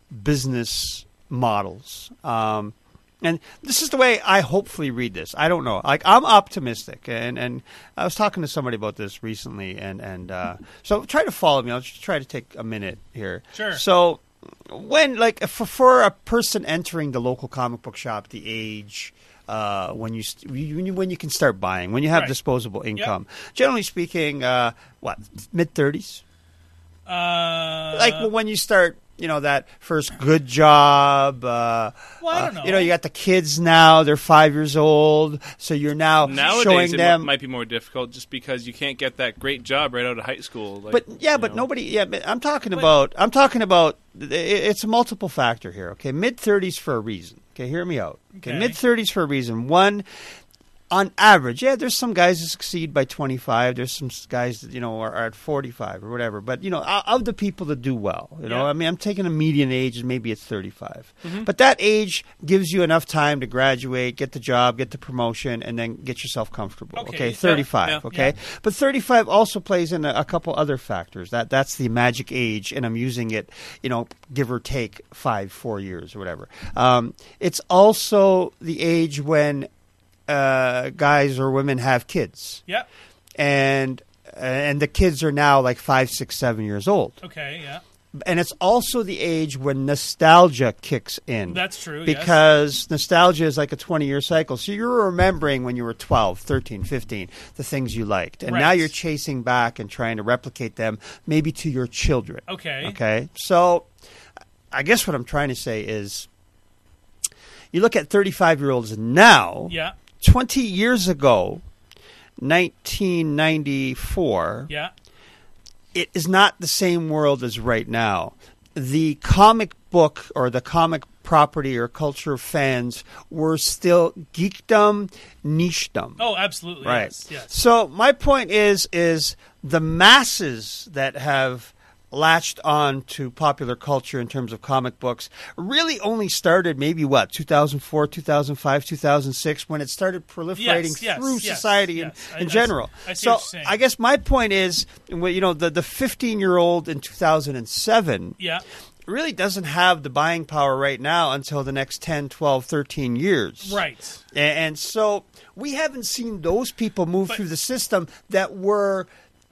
business models. Um, and this is the way I hopefully read this. I don't know. Like, I'm optimistic, and, and I was talking to somebody about this recently, and and uh, so try to follow me. I'll just try to take a minute here. Sure. So when, like, for, for a person entering the local comic book shop, the age. Uh, when you, st- when you when you can start buying, when you have Right. disposable income, generally speaking, uh, what mid thirties, Uh, like when you start, you know, that first good job. Uh, Well, I don't uh, know. you know, you got the kids now; they're five years old, so you're now Nowadays, showing it them. m- might be more difficult just because you can't get that great job right out of high school. Like, But yeah, you but know. nobody. Yeah, but I'm talking about. I'm talking about. it- It's a multiple factor here. Okay, mid thirties for a reason. Okay, hear me out. Okay, Okay. mid thirties for a reason. One, on average, yeah, there's some guys that succeed by twenty-five. There's some s- guys that you know are, are at forty-five or whatever. But you know, o- of the people that do well, you know, Yeah. I mean, I'm taking a median age, and maybe it's thirty-five. Mm-hmm. But that age gives you enough time to graduate, get the job, get the promotion, and then get yourself comfortable. Okay, Okay, yeah, thirty-five. yeah, okay, yeah. but thirty-five also plays in a, a couple other factors. That that's the magic age, and I'm using it, you know, give or take five, four years or whatever. Um, it's also the age when uh, guys or women have kids, Yep. and and the kids are now like five, six, seven years old. Okay. Yeah. And it's also the age when nostalgia kicks in. That's true. yes. Because nostalgia is like a twenty-year cycle. So you're remembering when you were twelve, thirteen, fifteen, the things you liked. And now Right. you're chasing back and trying to replicate them maybe to your children. Okay. Okay? So I guess what I'm trying to say is you look at thirty-five-year-olds now, Yeah. twenty years ago, nineteen ninety-four, Yeah. it is not the same world as right now. The comic book or the comic property or culture fans were still geekdom, nichedom. Oh, absolutely. right. Yes. Yes. So my point is, is the masses that have latched on to popular culture in terms of comic books really only started maybe, what, two thousand four, two thousand five, two thousand six, when it started proliferating Yes, yes, through yes, society yes. in, I- in I general. see- I see so what you're saying. I guess my point is, well, you know, the the fifteen-year-old in two thousand seven Yeah. really doesn't have the buying power right now until the next ten, twelve, thirteen years. Right. A- And so we haven't seen those people move But- through the system that were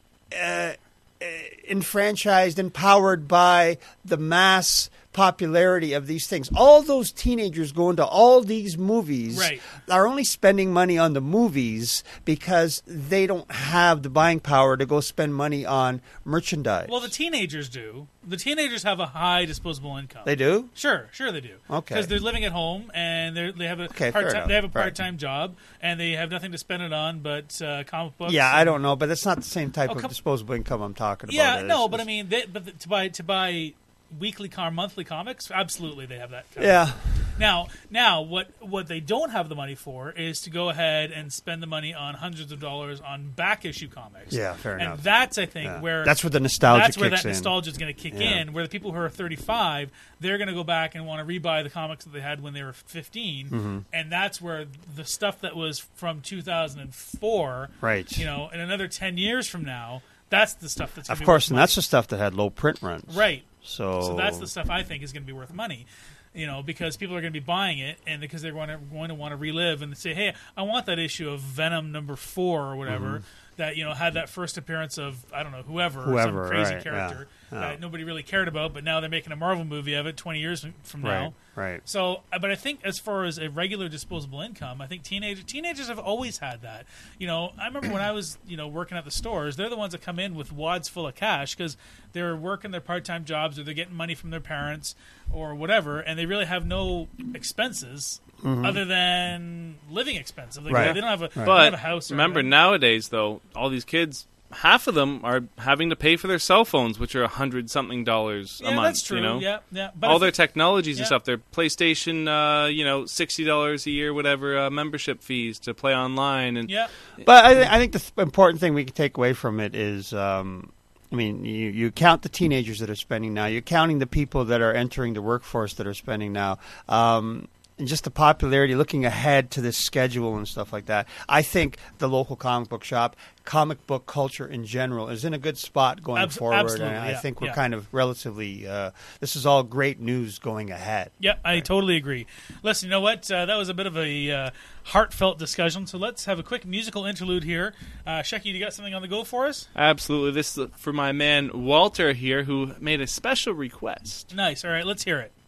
uh, uh, enfranchised, empowered by the mass popularity of these things. All those teenagers going to all these movies Right. are only spending money on the movies because they don't have the buying power to go spend money on merchandise. Well, the teenagers do. The teenagers have a high disposable income. They do? Sure, sure they do. Okay. Because they're living at home and they they have a Okay, fair part enough. they have a Right. part time job and they have nothing to spend it on but uh, comic books. Yeah, I and- don't know, but it's not the same type Oh, of come- disposable income I'm talking about. Yeah, It's- no, but I it's- mean, they, but the, to buy to buy weekly car monthly comics, absolutely they have that. Kind of- Yeah. Now, now, what what they don't have the money for is to go ahead and spend the money on hundreds of dollars on back issue comics. Yeah, fair and enough. that's I think Yeah. where That's where the nostalgia That's where kicks that in. nostalgia is going to kick Yeah. in. Where the people who are thirty-five, they're going to go back and want to rebuy the comics that they had when they were fifteen, Mm-hmm. and that's where the stuff that was from two thousand four, Right. You know, in another ten years from now, that's the stuff that's gonna Of be course, worth and money. that's the stuff that had low print runs. right. So, So that's the stuff I think is going to be worth money, you know, because people are going to be buying it, and because they're going to going to want to relive and say, "Hey, I want that issue of Venom number four or whatever that you know had that first appearance of I don't know whoever, Whoever, some crazy right, character yeah, yeah. that nobody really cared about, but now they're making a Marvel movie of it twenty years from now." Right, right. So, uh, but I think as far as a regular disposable income, I think teenagers teenagers have always had that. You know, I remember when I was you know working at the stores, they're the ones that come in with wads full of cash because they're working their part time jobs or they're getting money from their parents or whatever, and they really have no expenses other than living expenses. Like, Right. They don't have a, they don't But have a house. Or remember, anything. nowadays, though, all these kids, half of them are having to pay for their cell phones, which are a hundred something dollars yeah, a month. that's true. You know? Yeah, yeah. But all I their think- technologies and yeah. stuff, their PlayStation, uh, you know, sixty dollars a year, whatever uh, membership fees to play online, and yeah, But I, th- I think the th- important thing we can take away from it is, um, I mean, you, you count the teenagers that are spending now. You're counting the people that are entering the workforce that are spending now. Um, and just the popularity, looking ahead to this schedule and stuff like that. I think the local comic book shop, comic book culture in general, is in a good spot going Abs- forward. absolutely, and I yeah, think we're yeah. kind of relatively, uh, this is all great news going ahead. yeah. I totally agree. Listen, you know what? Uh, that was a bit of a uh, heartfelt discussion. So let's have a quick musical interlude here. Uh, Shecky, you got something on the go for us? absolutely. This is for my man Walter here, who made a special request. Nice. All right, let's hear it.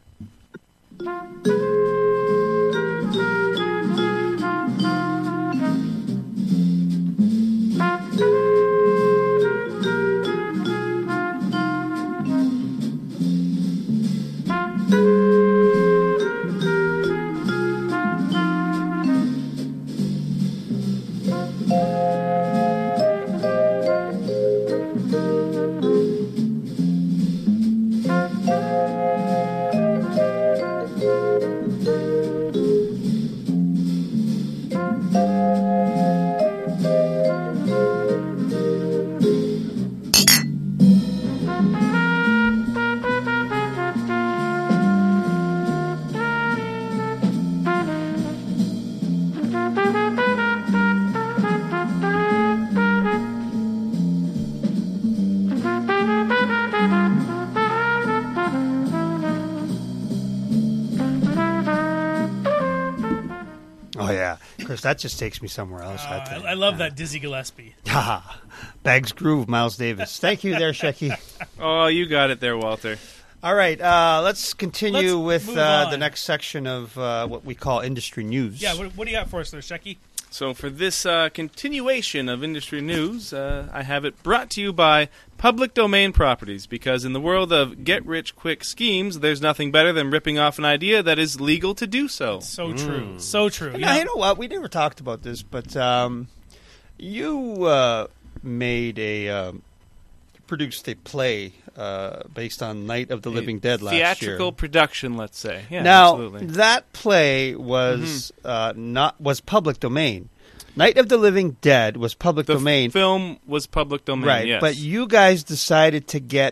Oh, yeah. Chris, that just takes me somewhere else. I, Uh, think. I, I love that Dizzy Gillespie. Haha. Bags Groove, Miles Davis. Thank you there, Shecky. Oh, you got it there, Walter. All right, uh, let's continue Let's with move uh, on. the next section of uh, what we call industry news. Yeah, what, what do you got for us there, Shecky? So for this uh, continuation of industry news, uh, I have it brought to you by Public Domain Properties, because in the world of get-rich-quick schemes, there's nothing better than ripping off an idea that is legal to do so. So true. So true. And You now, know- you know what? We never talked about this, but um, you uh, made a um, produced a play uh, based on Night of the Living Dead last Theatrical year. production, let's say. Yeah, now absolutely. that play was uh, not was public domain. Night of the Living Dead was public The domain, film was public domain, right? yes. But you guys decided to get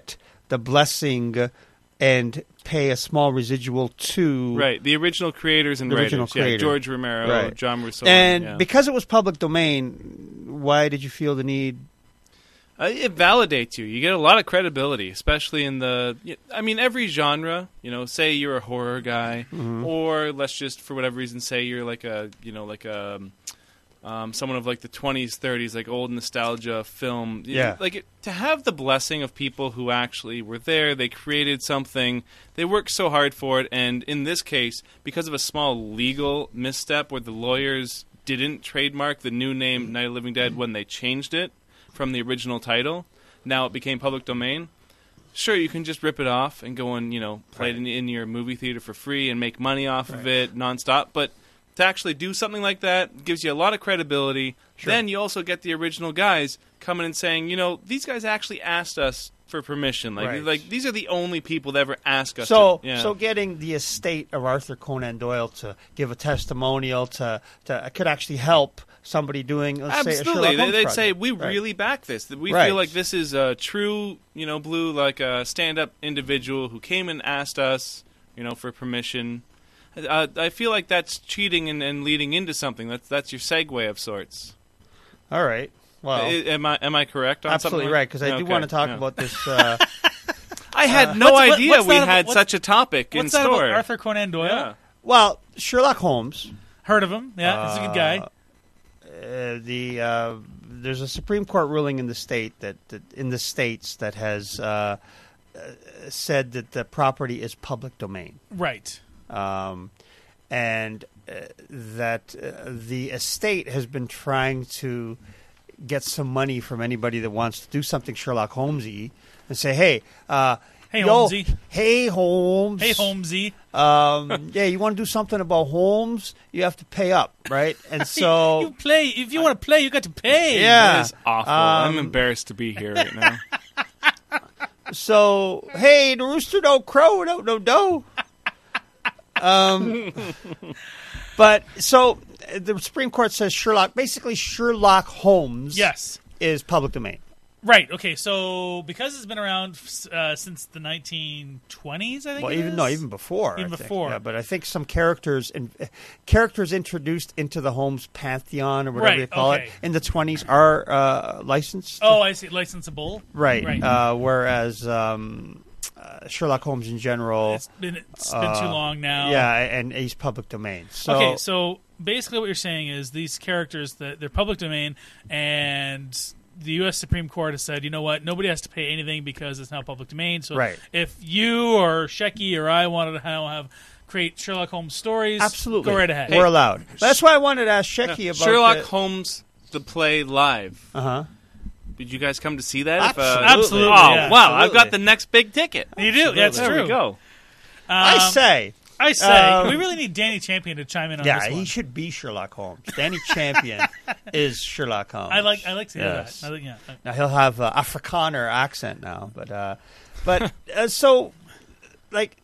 the blessing and pay a small residual to Right, the original creators and The original writers. Yeah, creator. George Romero, Right. John Rousseau. And yeah. because it was public domain, why did you feel the need? Uh, it validates you. You get a lot of credibility, especially in the. I mean, every genre. You know, say you're a horror guy, Mm-hmm. or let's just, for whatever reason, say you're like a, you know, like a, um, someone of like the twenties, thirties, like old nostalgia film. You- Yeah. Like it, to have the blessing of people who actually were there, they created something, they worked so hard for it, and in this case, because of a small legal misstep where the lawyers didn't trademark the new name Night of the Living Dead when they changed it from the original title, now it became public domain. Sure, you can just rip it off and go and, you know, play it in, in your movie theater for free and make money off of it nonstop. But to actually do something like that gives you a lot of credibility. Sure. Then you also get the original guys coming and saying, you know, these guys actually asked us for permission. Like, Right. like these are the only people that ever ask us. So, to, yeah. so getting the estate of Arthur Conan Doyle to give a testimonial to, to could actually help somebody doing, let's say, a Absolutely, Sherlock they, Holmes they'd project. say we Right. really back this. That we Right. feel like this is a true, you know, blue like a stand-up individual who came and asked us, you know, for permission. Uh, I feel like that's cheating and, and leading into something. That's that's your segue of sorts. All right. Well, I- am I am I correct on absolutely something? right, because I do Okay, want to talk yeah. about this. Uh, I had no What's- what- idea what's we that about- had what's- such a topic in What's that about store. Arthur Conan Doyle? Yeah. well, Sherlock Holmes. Heard of him? Yeah, he's a good guy. Uh, the uh, there's a Supreme Court ruling in the state that, that in the states that has uh, uh, said that the property is public domain, Right. um, and uh, that uh, the estate has been trying to get some money from anybody that wants to do something Sherlock Holmesy and say, hey, uh, Hey, yo, Holmesy. hey Holmes, Hey, Holmesy. um, yeah, you want to do something about Holmes, you have to pay up, right? And so. you play. If you want to play, you got to pay. Yeah. That is awful. Um, I'm embarrassed to be here right now. So, hey, the rooster don't crow, no, no, no. Um, but so uh, the Supreme Court says Sherlock, basically Sherlock Holmes, Yes. is public domain. Right. Okay. So because it's been around uh, since the nineteen twenties, I think. Well, it even is. no, even before. Even I think. before. Yeah, but I think some characters and uh, characters introduced into the Holmes pantheon or whatever Right, you call okay. it in the twenties are uh, licensed. Oh, I see. Licensable. right. Right. Uh, whereas um, uh, Sherlock Holmes in general, It's been it's been too uh, long now. yeah, and he's public domain. So, Okay, so basically what you're saying is these characters, that they're public domain, and the U S Supreme Court has said, you know what, nobody has to pay anything because it's now public domain. So Right. if you or Shecky or I wanted to have, have create Sherlock Holmes stories, absolutely, go right ahead. We're allowed. That's why I wanted to ask Shecky about Sherlock the, Holmes the play live. Uh huh. Did you guys come to see that? If, uh, Absolutely. Absolutely, Oh yeah. wow! I've got Absolutely. the next big ticket. You do, that's There true. we go. Um, I say, I say, um, we really need Danny Champion to chime in on yeah, this one. he should be Sherlock Holmes. Danny Champion is Sherlock Holmes. I like, I like to hear Yes. that. I like, yeah. Now he'll have uh, Afrikaner accent now, but uh, but uh, so like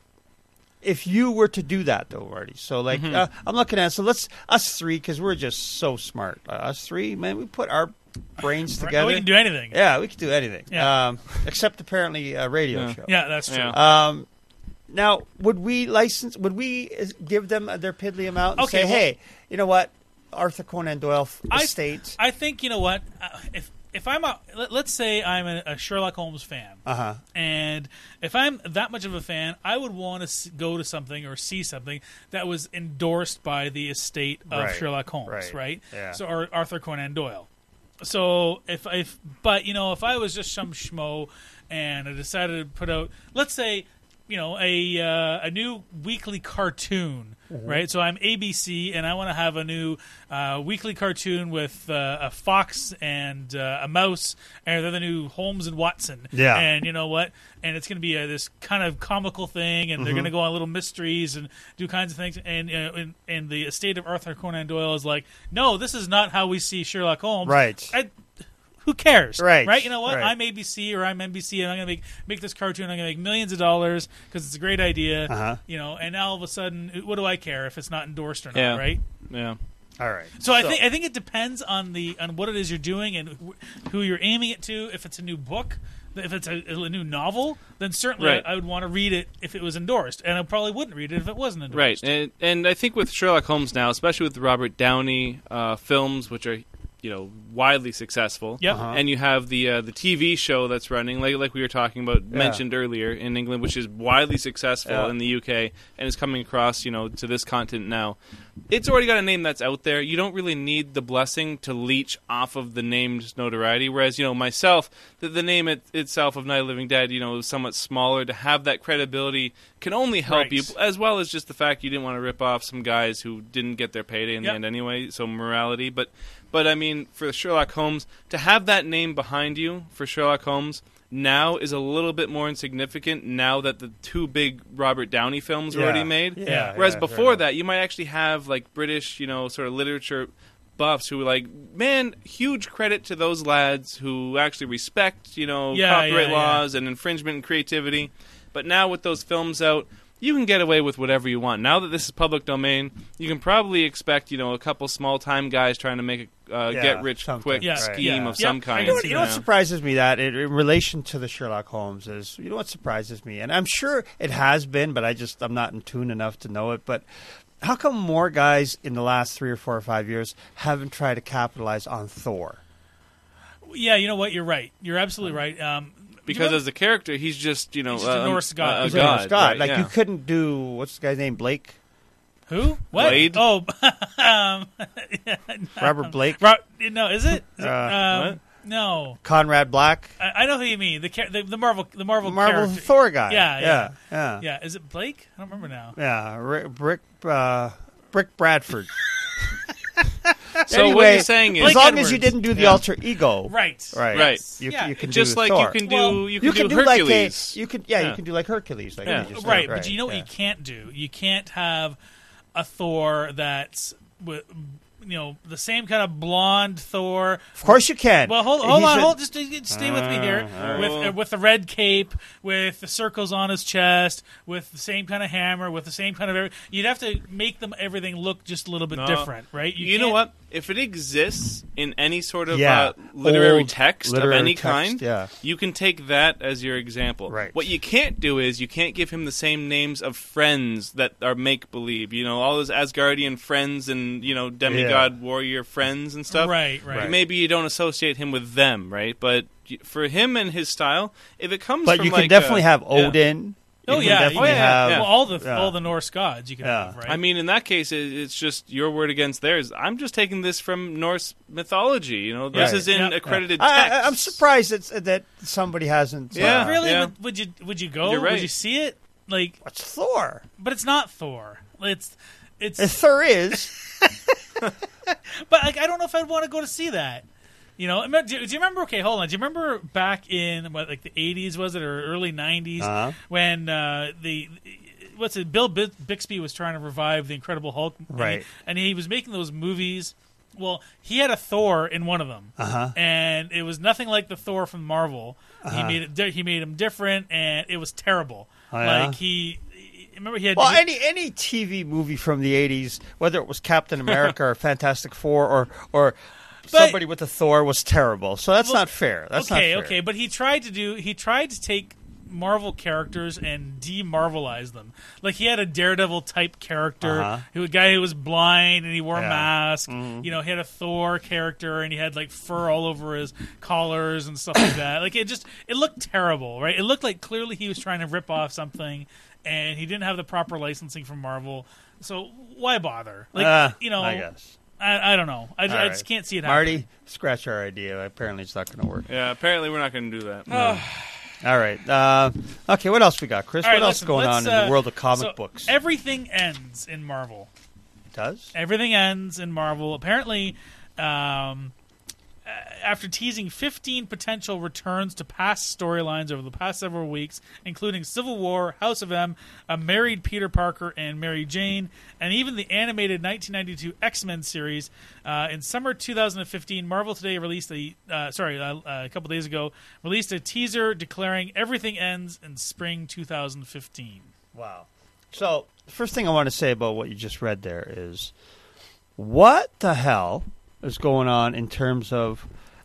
if you were to do that though, Artie. So like Mm-hmm. uh, I'm looking at so let's us three because we're just so smart. Uh, us three, man, we put our brains together. We can do anything. yeah, we can do anything. Yeah. Um, except apparently a radio Yeah. show. Yeah, that's true. Yeah. Um, now, would we license? Would we uh, give them their piddly amount and Okay, say, well- "Hey, you know what, Arthur Conan Doyle f- I- estate"? I think, you know what, uh, if if I'm a, let, let's say I'm a, a Sherlock Holmes fan, Uh huh. and if I'm that much of a fan, I would want to s- go to something or see something that was endorsed by the estate of Right, Sherlock Holmes, right, right? yeah. So or Arthur Conan Doyle. So if if but you know if I was just some schmo and I decided to put out, let's say, you know, a uh, a new weekly cartoon, right? So I'm A B C and I want to have a new uh, weekly cartoon with uh, a fox and uh, a mouse, and they're the new Holmes and Watson. Yeah. And you know what? And it's going to be a, this kind of comical thing, and they're going to go on little mysteries and do kinds of things. And, uh, and and the estate of Arthur Conan Doyle is like, no, this is not how we see Sherlock Holmes. Right. I, who cares? Right. Right. You know what? Right. I'm A B C or I'm N B C, and I'm going to make make this cartoon. I'm going to make millions of dollars because it's a great idea. Uh-huh. You know, and now all of a sudden, what do I care if it's not endorsed or not? Yeah. Right. Yeah. All right. So, I think I think it depends on the on what it is you're doing and wh- who you're aiming it to. If it's a new book, If it's a, a new novel, then certainly Right. I, I would want to read it if it was endorsed, and I probably wouldn't read it if it wasn't Right, endorsed. and and I think with Sherlock Holmes now, especially with the Robert Downey uh, films, which are you know widely successful, Yep. Uh-huh. and you have the uh, the T V show that's running, like like we were talking about, Yeah. mentioned earlier in England, which is widely successful Yeah. in the U K and is coming across you know to this continent now. It's already got a name that's out there. You don't really need the blessing to leech off of the name's notoriety. Whereas, you know, myself, the, the name it, itself of Night of the Living Dead, you know, is somewhat smaller. To have that credibility can only help Right. you, as well as just the fact you didn't want to rip off some guys who didn't get their payday in Yep. the end anyway. So morality, but but I mean, for Sherlock Holmes, to have that name behind you for Sherlock Holmes now is a little bit more insignificant now that the two big Robert Downey films are Yeah. already made. Yeah, Whereas yeah, before fair that, you might actually have like British, you know, sort of literature buffs who were like, man, huge credit to those lads who actually respect, you know, Yeah, copyright yeah, laws and infringement and creativity. But now with those films out, you can get away with whatever you want. Now that this is public domain, you can probably expect, you know, a couple small-time guys trying to make a uh, Yeah, get-rich-quick something, Yeah, scheme yeah. of Yeah, some I kind. can You know, see you know what that. surprises me that in, in relation to the Sherlock Holmes is you know what surprises me, and I'm sure it has been, but I just I'm not in tune enough to know it. But how come more guys in the last three or four or five years haven't tried to capitalize on Thor? Yeah, you know what? You're right. You're absolutely right. Um, Because do you as a character, he's just, you know, He's just a uh, Norse god. A, a He's a god. Norse god. right, Like yeah. you couldn't do what's the guy's name? Blake, Who? What? Blade? Oh, um, Robert Blake, Ro- no, is it? Is it Uh, um, what? No, Conrad Black, I, I know who you mean. The, char- the the Marvel the Marvel Marvel character. Thor guy. Yeah, yeah, yeah, Yeah, is it Blake? I don't remember now. yeah. Rick, Brick, uh, Brick Bradford. So Anyway, what you're saying is, as Blake long Edwards. as you didn't do the Yeah. alter ego, Right. Right. Right. Yes. You, yeah. you can just do like Thor. you can do, Well, you can you do can do like a Hercules. you can yeah, Yeah. you can do like Hercules like Yeah. you just right, said, but you know what yeah. you can't do? You can't have a Thor that's with you know the same kind of blonde Thor. Of course you can. Well, hold, hold He's on, a- hold just just stay with me here. With uh, with the red cape, with the circles on his chest, with the same kind of hammer, with the same kind of every- you'd have to make them everything look just a little bit No. different, right? You, know can't- what? If it exists in any sort of Yeah. uh, literary Old text literary of any text, kind, yeah. you can take that as your example. Right. What you can't do is you can't give him the same names of friends that are make believe. You know, all those Asgardian friends and you know demigod warrior friends and stuff. Right, right. Maybe you don't associate him with them, right? But y- for him and his style, if it comes But from you can like, definitely uh, have yeah. Odin. Oh You can yeah, definitely oh, yeah. have Well, all the yeah. all the Norse gods you can Yeah. have, right? I mean, in that case, it, it's just your word against theirs. I'm just taking this from Norse mythology. You know, this Right. is in Yeah. accredited I, text. I, I'm surprised it's, that somebody hasn't. Yeah. uh, really, yeah. would, would you would you go? You're right. Would you see it? Like, What's Thor? but it's not Thor. It's it's. If Thor is, But like, I don't know if I'd want to go to see that. You know, do, do you remember? Okay, hold on. Do you remember back in what, like the eighties, was it, or early nineties, Uh-huh. when uh, the what's it? Bill Bi- Bixby was trying to revive the Incredible Hulk, and he- Right. And he, was making those movies. Well, he had a Thor in one of them, Uh-huh. and it was nothing like the Thor from Marvel. He Uh-huh. made it. di- He made him different, and it was terrible. Oh, yeah? Like he. Remember, he had. well, he- any any T V movie from the eighties, whether it was Captain America or Fantastic Four or or somebody with a Thor, was terrible. So that's Well, not fair. That's okay, not fair. okay, but he tried to do. He tried to take Marvel characters and de-Marvelize them. Like he had a Daredevil type character, Uh-huh. who a guy who was blind and he wore Yeah. a mask. Mhm. You know, he had a Thor character and he had like fur all over his collars and stuff like that. Like it just, it looked terrible, right? It looked like clearly he was trying to rip off something, and he didn't have the proper licensing from Marvel. So why bother? Like Uh, you know, I guess. I, I don't know. I, I All just right. can't see it happening. Marty, scratch our idea. Apparently, it's not going to work. yeah, apparently we're not going to do that. All right. Uh, okay, what else we got, Chris? All right, what else is listen, going let's, on in uh, the world of comic so books? Everything ends in Marvel. It does? Everything ends in Marvel. Apparently, um, a- after teasing fifteen potential returns to past storylines over the past several weeks, including Civil War, House of M, a married Peter Parker and Mary Jane, and even the animated nineteen ninety-two X-Men series, uh, in summer two thousand fifteen, Marvel today released a uh, sorry uh, a couple days ago released a teaser declaring everything ends in spring two thousand fifteen. Wow. So, the first thing I want to say about what you just read there is, what the hell is going on in terms of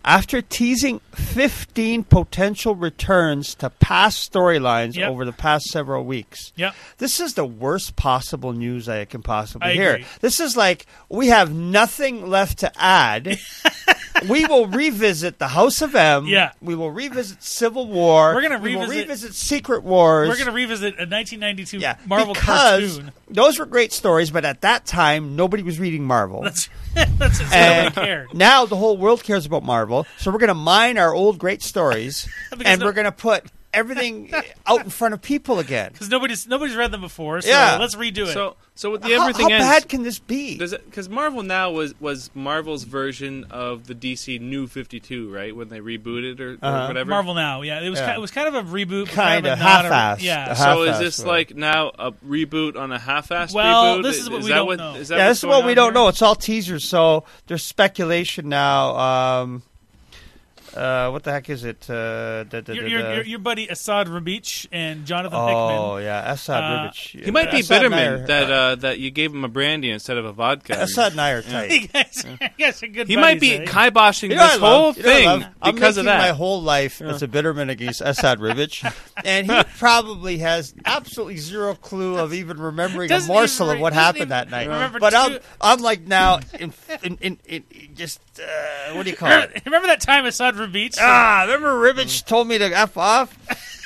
After teasing fifteen potential returns to past storylines Yep. over the past several weeks, Yep. this is the worst possible news I can possibly I hear. agree. This is like, we have nothing left to add. We will revisit the House of M. Yeah. We will revisit Civil War. We're gonna we will revisit- revisit Secret Wars. We're going to revisit a nineteen ninety-two yeah, Marvel because cartoon. those were great stories, but at that time, nobody was reading Marvel. That's that's it. So And nobody cared. now the whole world cares about Marvel, so we're going to mine our old great stories, Because and no- we're going to put everything out in front of people again. Because nobody's nobody's read them before, so Yeah. let's redo it. So, so with the How, everything how ends, bad can this be? does it? Because Marvel now was was Marvel's version of the D C New fifty-two, right? When they rebooted or, or Uh-huh. whatever. Marvel now, yeah, it was Yeah. Kind, it was kind of a reboot, but Kinda, of a not a- half-assed. Yeah. A So half-assed is this way. like now a reboot on a half-assed Well, reboot? this is what we that don't what, know. Is that Yeah, what's this is going what we on don't here? know. It's all teasers, so there's speculation now. Um, uh, what the heck is it? Uh, da, da, Your, da, your, da. your, your buddy Assad Rabich and Jonathan oh Hickman. yeah, Assad Uh, Ribic. He might be Assad and I Bitterman are- that uh, that you gave him a brandy instead of a vodka. Assad and I are tight. You guys, you guys are good He might buddies, be eh? kiboshing You know this what I love? whole You know what I thing love? I'm because of making that. my whole life as a Bitterman against Assad Ribic, and he probably has absolutely zero clue of even remembering a Doesn't morsel even of what re- doesn't happened even that night. remember But I'm two- I'm like now in in, in, in, in just uh, what do you call it? Remember that time Assad Rabich? Ah, remember Ribic told me to f off.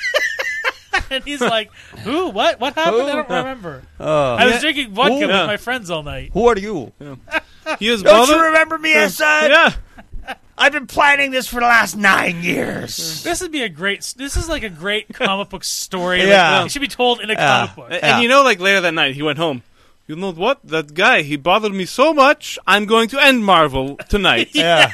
And he's like, who? What? What happened? I don't Who? remember. Oh. I was drinking vodka Who? with Yeah. my friends all night. Who are you? He was Don't bothered. you remember me, Assad? Yeah. I've been planning this for the last nine years. This would be a great. This is like a great comic book story. Yeah. Like, it should be told in a Yeah. comic book. And, Yeah. and you know, like later that night, he went home. You know what? That guy, he bothered me so much. I'm going to end Marvel tonight. Yeah.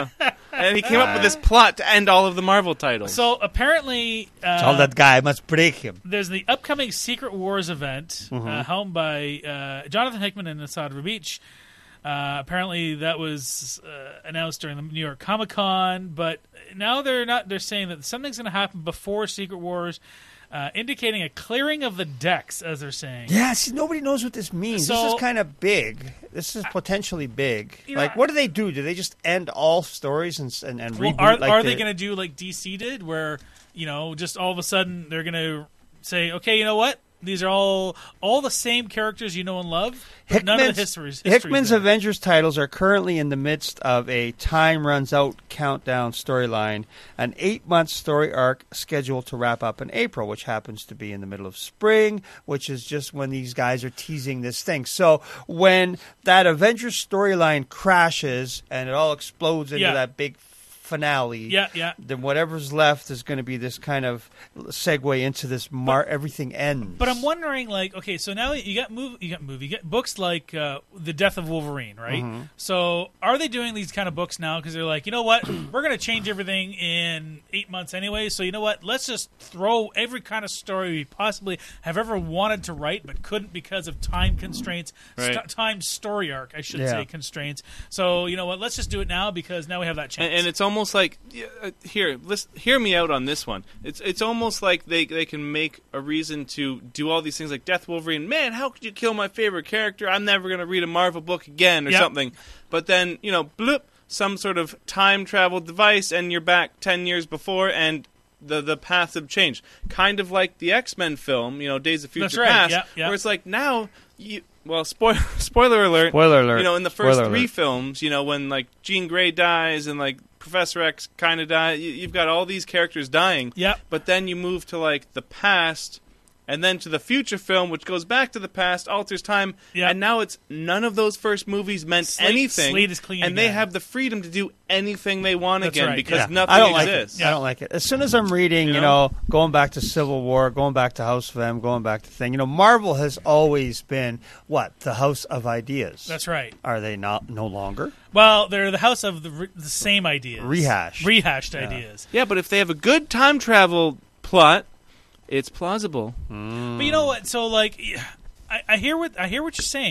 And he came up with this plot to end all of the Marvel titles. So apparently, uh, Tell that guy I must break him. there's the upcoming Secret Wars event, Mm-hmm. uh, helmed by uh, Jonathan Hickman and Assad Rabich. Uh, apparently, that was uh, announced during the New York Comic Con, but now they're not. They're saying that something's going to happen before Secret Wars, uh, indicating a clearing of the decks, as they're saying. Yeah, see, nobody knows what this means. this So- is kind of big. This is potentially big. You know, like, what do they do? Do they just end all stories and s- and, and Well, reboot? are like are the- they going to do like D C did, where you know, just all of a sudden they're going to say, okay, you know what? These are all all the same characters you know and love, but none of the histories. Hickman's Avengers titles are currently in the midst of a time runs out countdown storyline, an eight-month story arc scheduled to wrap up in April, which happens to be in the middle of spring, which is just when these guys are teasing this thing. So when that Avengers storyline crashes and it all explodes into Yeah. that big finale, Yeah, yeah. then whatever's left is going to be this kind of segue into this mar- everything ends. But I'm wondering, like, okay, so now you got move, you got movie, you get books like uh, The Death of Wolverine, right? Mm-hmm. So are they doing these kind of books now because they're like, you know what, we're going to change everything in eight months anyway. So you know what, let's just throw every kind of story we possibly have ever wanted to write but couldn't because of time constraints, Right. st- time story arc, I should Yeah. say constraints. So you know what, let's just do it now because now we have that chance. and, and it's almost like yeah, uh, here, listen, hear me out on this one. It's it's almost like they they can make a reason to do all these things like Death Wolverine. Man, how could you kill my favorite character? I'm never going to read a Marvel book again or Yep. something. But then you know, bloop, some sort of time travel device, and you're back ten years before, and the the paths have changed. Kind of like the X-Men film, you know, Days of Future That's right, Past, yeah, yeah. where it's like now you. Well, spoiler spoiler alert. Spoiler alert. You know, in the first Spoiler three alert. films, you know, when like Jean Grey dies and like Professor X kind of dies, you, you've got all these characters dying. Yep. But then you move to like the past, and then to the future film, which goes back to the past, alters time, Yep. and now it's none of those first movies meant Slate- anything, slate is clean and they again. have the freedom to do anything they want That's again right, because yeah. nothing I don't like exists. it. I don't like it. As soon as I'm reading, you You know? know? going back to Civil War, going back to House of M, going back to thing, you know, Marvel has always been what, the House of Ideas. That's right. Are they not no longer? Well, they're the house of the, re- the same ideas, Rehashed. rehashed Yeah. ideas. Yeah, but if they have a good time travel plot, it's plausible. But you know what? So like, I, I hear what I hear what you're saying,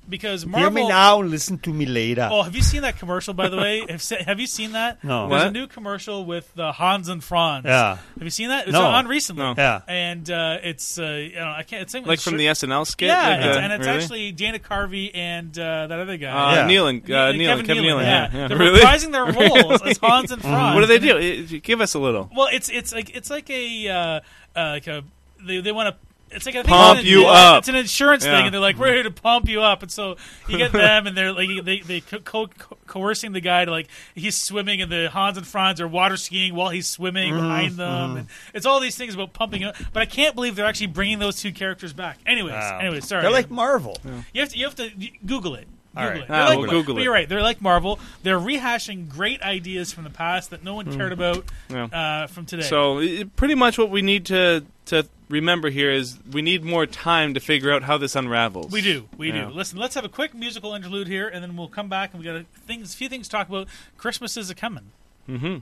because Marvel. Hear me now and listen to me later. Oh, have you seen that commercial, by the way? Have, se- have you seen that? No. There's What? a new commercial with uh, Hans and Franz. Yeah. Have you seen that? It's No. on recently. No. Yeah. And uh, it's, uh, you know, I can't, it's Like from the S N L skit? Yeah, Like it's, the- and it's really? actually Dana Carvey and uh, that other guy. Uh, Yeah. Nealon, uh, Ne- Nealon, Kevin Nealon. Yeah. yeah. They're Really? reprising their roles as Hans and Franz. What do they And do? it- I- Give us a little. Well, it's it's like it's like a uh, uh, like a they they want to. It's like I think Pump it's an, you yeah, up. It's an insurance Yeah. thing, and they're like, "We're here to pump you up." And so you get them, and they're like, they they co- co- co- coercing the guy to like he's swimming, and the Hans and Franz are water skiing while he's swimming behind them. And it's all these things about pumping up. But I can't believe they're actually bringing those two characters back. Anyways, Wow. anyways, sorry. They're like Marvel. You have to you have to Google it. All Google right. it. Ah, They're like, we'll Google but it. You're right. They're like Marvel. They're rehashing great ideas from the past that no one cared about Yeah. uh, from today. So i- pretty much what we need to to remember here is we need more time to figure out how this unravels. we do, we Yeah. do. Listen, let's have a quick musical interlude here, and then we'll come back and we got a things, few things to talk about. Christmas is a coming. Mm-hmm.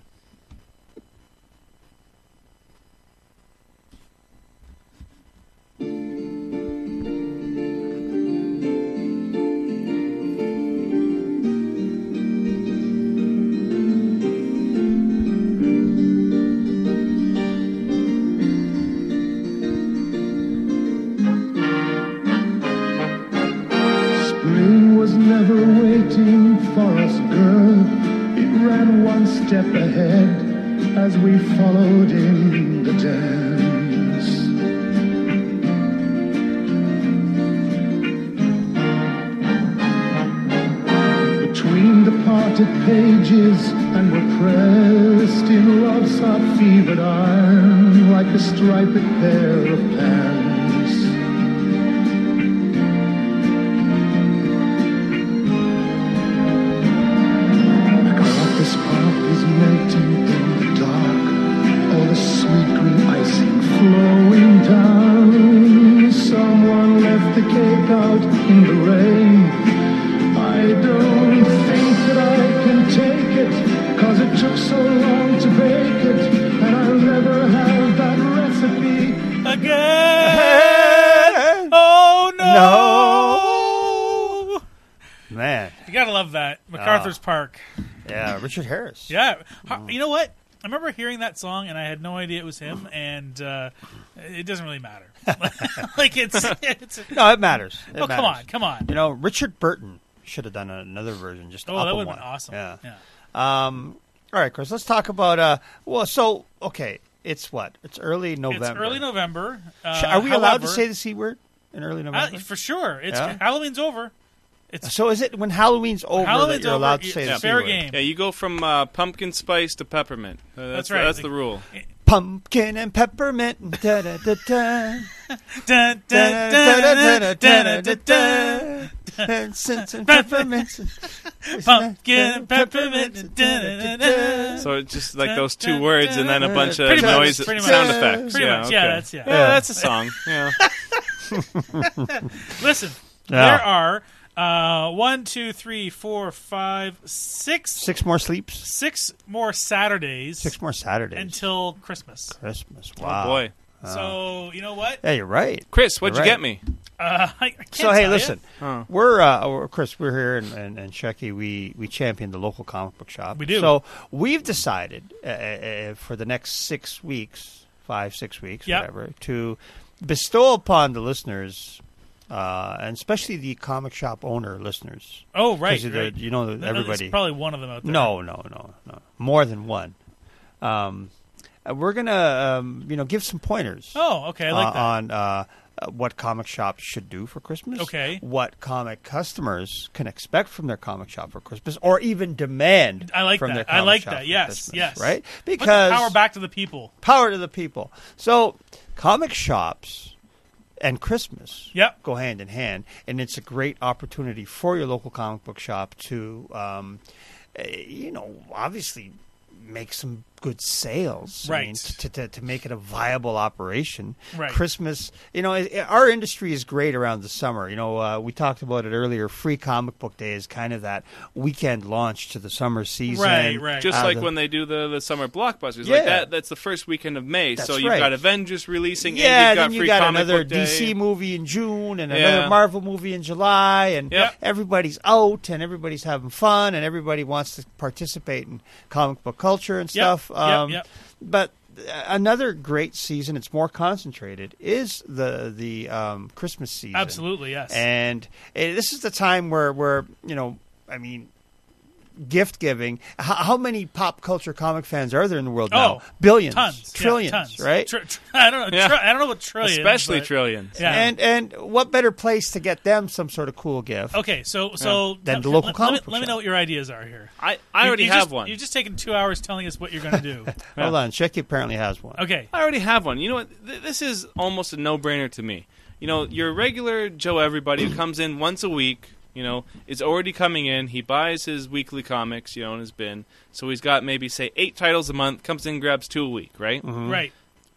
Spring was never waiting for us, girl. It ran one step ahead as we followed in the dance. Between the parted pages and we're pressed in love's hot fevered iron like a striped pair of pants. This pop is melting in the dark. All the sweet green icing flowing down. Someone left the cake out in the rain. I don't think that I can take it, cause it took so long to bake it, and I'll never have that recipe. Again! Oh no! Man. You gotta love that. MacArthur's Park. Yeah, Richard Harris. Yeah. Ho- You know what? I remember hearing that song and I had no idea it was him, and uh, it doesn't really matter. like it's, it's No, it matters. It oh matters. come on, come on. You know, Richard Burton should have done another version. Just Oh, up that a would have one. been awesome. Yeah. yeah. Um. All right, Chris. Let's talk about. Uh. Well, so okay, it's what? It's early November. It's early November. Uh, Sh- Are we allowed to however- say the c word in early November? Uh, for sure. It's Yeah? Halloween's over. It's so is it when Halloween's over Halloween's that you're over, allowed to it's say the fair c word? game. Yeah, you go from uh, pumpkin spice to peppermint. Uh, that's That's right. That's the rule. Pumpkin and peppermint. Da, da, da, da. Dun, dun, Da, dun, da, dun, da, dun, da, da, dun, dun, da. And scents and peppermints. Pumpkin, peppermint. dun, dun, dun. So it's just like those two words and then a bunch of Pretty much, noise pretty much. sound effects. Pretty yeah, much, okay. yeah, that's yeah. Yeah, that's a song. Yeah. Listen, Yeah. there are uh, one, two, three, four, five, six, Six more sleeps. six more Saturdays Six more Saturdays. until Christmas. Christmas. Oh Wow. boy. So you know what? Yeah, you're right. Chris, what'd You're you right. get me? Uh, I, I can't So hey, tell listen, Oh. we're uh, we're- Chris. We're here, and, and, and Shecky, we we champion the local comic book shop. We do. So we've decided uh, uh, for the next six weeks, five six weeks, Yep. whatever, to bestow upon the listeners, uh, and especially the comic shop owner listeners. You. Oh, right, 'Cause they're- right. You know, There's everybody. probably one of them out there. No, no, no, no. More than one. Um, uh, we're gonna, um, you know, give some pointers. Oh, okay, I like uh, that. on uh, uh, what comic shops should do for Christmas. Okay. What comic customers can expect from their comic shop for Christmas, or even demand I like from that. their I comic like shop that. for Yes, Christmas, yes. right? Put the Because power back to the people. power to the people. So comic shops and Christmas Yep. go hand in hand, and it's a great opportunity for your local comic book shop to, um, eh, you know, obviously make some good sales. Right. I mean, to, to to make it a viable operation. Right. Christmas, you know, it, it- our industry is great around the summer. You know, uh, we talked about it earlier. Free Comic Book Day is kind of that weekend launch to the summer season. Right, right. Just Uh, like the- when they do the, the summer blockbusters. Yeah. Like that, that's the first weekend of May. That's so you've right. got Avengers releasing, Yeah, and you've got then you Free got Comic another Book Day. D C movie in June and Yeah. another Marvel movie in July, and Yep. everybody's out and everybody's having fun and everybody wants to participate in comic book culture and Yep, stuff. yep, Um, yep. But uh, another great season, it's more concentrated, is the the um, Christmas season. Absolutely, yes. And uh, this is the time where, where you know, I mean, gift giving. How, how many pop culture comic fans are there in the world now? Oh, Billions, tons, yeah, trillions, tons. right? Tr- tr- I don't know. Yeah. Tr- I don't know what trillions, Especially but- trillions. Yeah. And and what better place to get them some sort of cool gift? Okay, so so Than the let- local let, comic let, me, book let me shop. know what your ideas are here. I, I You- already you have just- one. You've just taken two hours telling us what you're going to do. Hold on, Shecky apparently has one. Okay. I already have one. You know what? Th- this is almost a no-brainer to me. You know, your regular Joe Everybody who comes in once a week, you know, is already coming in. He buys his weekly comics, you know, in his bin. So he's got maybe, say, eight titles a month, comes in, grabs two a week, right? Right.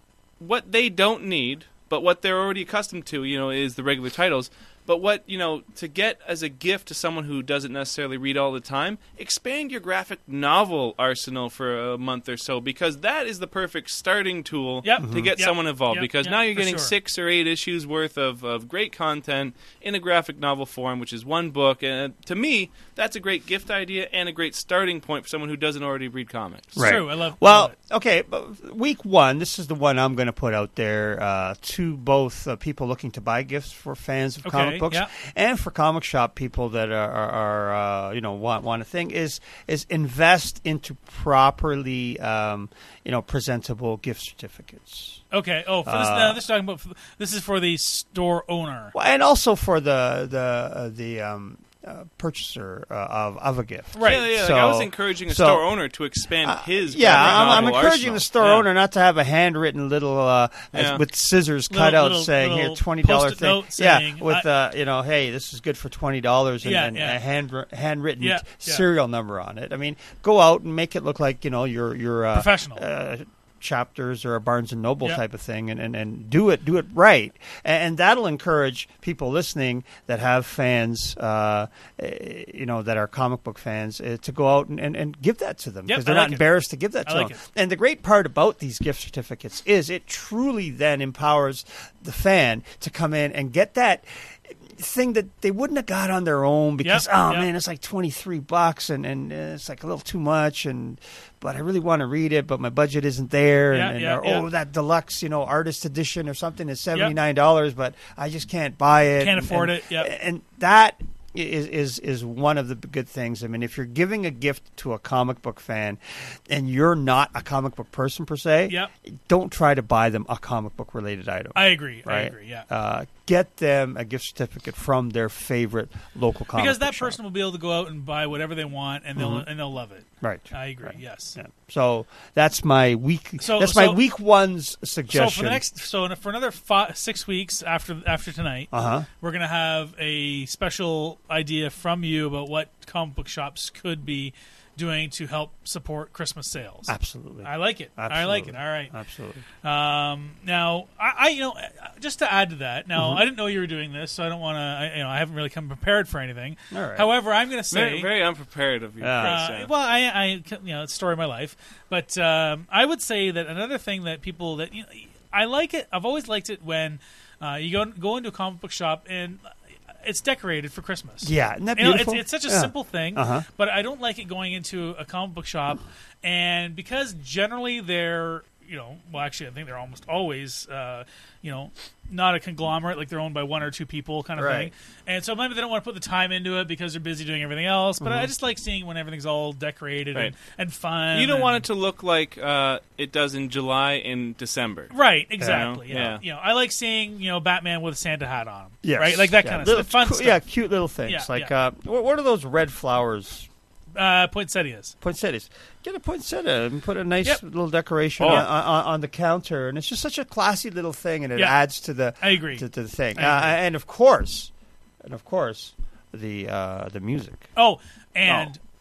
What they don't need, but what they're already accustomed to, you know, is the regular titles. But what, you know, to get as a gift to someone who doesn't necessarily read all the time, expand your graphic novel arsenal for a month or so, because that is the perfect starting tool Yep. to get Yep. someone involved. Yep. Because Yep. now you're For getting sure. six or eight issues worth of, of great content in a graphic novel form, which is one book. And to me, that's a great gift idea and a great starting point for someone who doesn't already read comics. It's true. I love. Well, love it. okay, but week one, this is the one I'm going to put out there uh, to both uh, people looking to buy gifts for fans of Okay, comic books yeah. and for comic shop people that are, are, are uh, you know, want want a thing is is invest into properly, um, you know, presentable gift certificates. Okay. Oh, for this, uh, no, this is talking about. This is for the store owner. Well, and also for the the uh, the um, uh, purchaser uh, of of a gift. Right. Yeah, yeah. So- like I was encouraging a so- store owner to expand Uh, his yeah, graphic I'm, I'm novel encouraging arsenal. the store Yeah. owner not to have a handwritten little uh, as- Yeah. with scissors Little- cut out little- saying little here twenty dollar post-it thing. note Yeah, saying, with I- uh, you know, hey, this is good for twenty dollars and, Yeah, and yeah. a hand handwritten Yeah, yeah. serial number on it. I mean, go out and make it look like you know your your uh, Professional. Uh, chapters or a Barnes and Noble Yeah. type of thing, and, and, and do it do it right, and, and that'll encourage people listening that have fans, uh, eh, you know, that are comic book fans, uh, to go out and, and, and give that to them Yep, because they're I like not it. embarrassed to give that I to like them. it. And the great part about these gift certificates is it truly then empowers the fan to come in and get that thing that they wouldn't have got on their own because Yep, oh yep. man, it's like twenty-three bucks and and uh, it's like a little too much, and but I really want to read it, but my budget isn't there, Yeah, and, and yeah, or, yeah. oh, that deluxe, you know, artist edition or something is seventy-nine dollars, but I just can't buy it, Can't and- afford and- it, yep. and that is is is one of the good things. I mean, if you're giving a gift to a comic book fan and you're not a comic book person per se, Yep. don't try to buy them a comic book related item. I agree. I right? agree. Yeah. Uh, get them a gift certificate from their favorite local comic Because book that shop. person will be able to go out and buy whatever they want, and they'll and they'll love it. Right. I agree. Right. Yes. Yeah. So that's my week. So- that's so- my week one's suggestion. So for the next, so for another five, six weeks after after tonight, Uh-huh. we're gonna have a special idea from you about what comic book shops could be doing to help support Christmas sales. Absolutely. I like it. I like it. Absolutely. All right. Absolutely. Um, now, I, I, you know, just to add to that, now Mm-hmm. I didn't know you were doing this, so I don't want to. I, you know, I haven't really come prepared for anything. All right. However, I'm going to say, Very, very unprepared of you, Yeah. Chris. uh, yeah. well, I, I, you know, it's the story of my life. But um, I would say that another thing that people that you know, I like it. I've always liked it when uh, you go go into a comic book shop and it's decorated for Christmas. Yeah, isn't that You know, beautiful? it's, it's such a Yeah. simple thing, Uh-huh. but I don't like it going into a comic book shop, and because generally they're, you know, well, actually, I think they're almost always, uh, you know, not a conglomerate, like they're owned by one or two people, kind of Right. thing. And so maybe they don't want to put the time into it because they're busy doing everything else. But Mm-hmm. I just like seeing when everything's all decorated Right. and, and fun. You don't and- want it to look like uh, it does in July and December. Right, exactly. Yeah. Yeah. Yeah. You know, I like seeing, you know, Batman with a Santa hat on him. Yes. Right? Like that Yeah. kind of Little- stuff. Fun cu- stuff. Yeah, cute little things. Yeah, like, yeah. Uh, what, what are those red flowers? Uh, poinsettias. Poinsettias. Get a poinsettia and put a nice Yep. little decoration Oh. on, on, on the counter, and it's just such a classy little thing, and it Yeah. adds to the I agree. to, to the thing. I Uh, agree. and of course, and of course, the uh, the music. Oh, and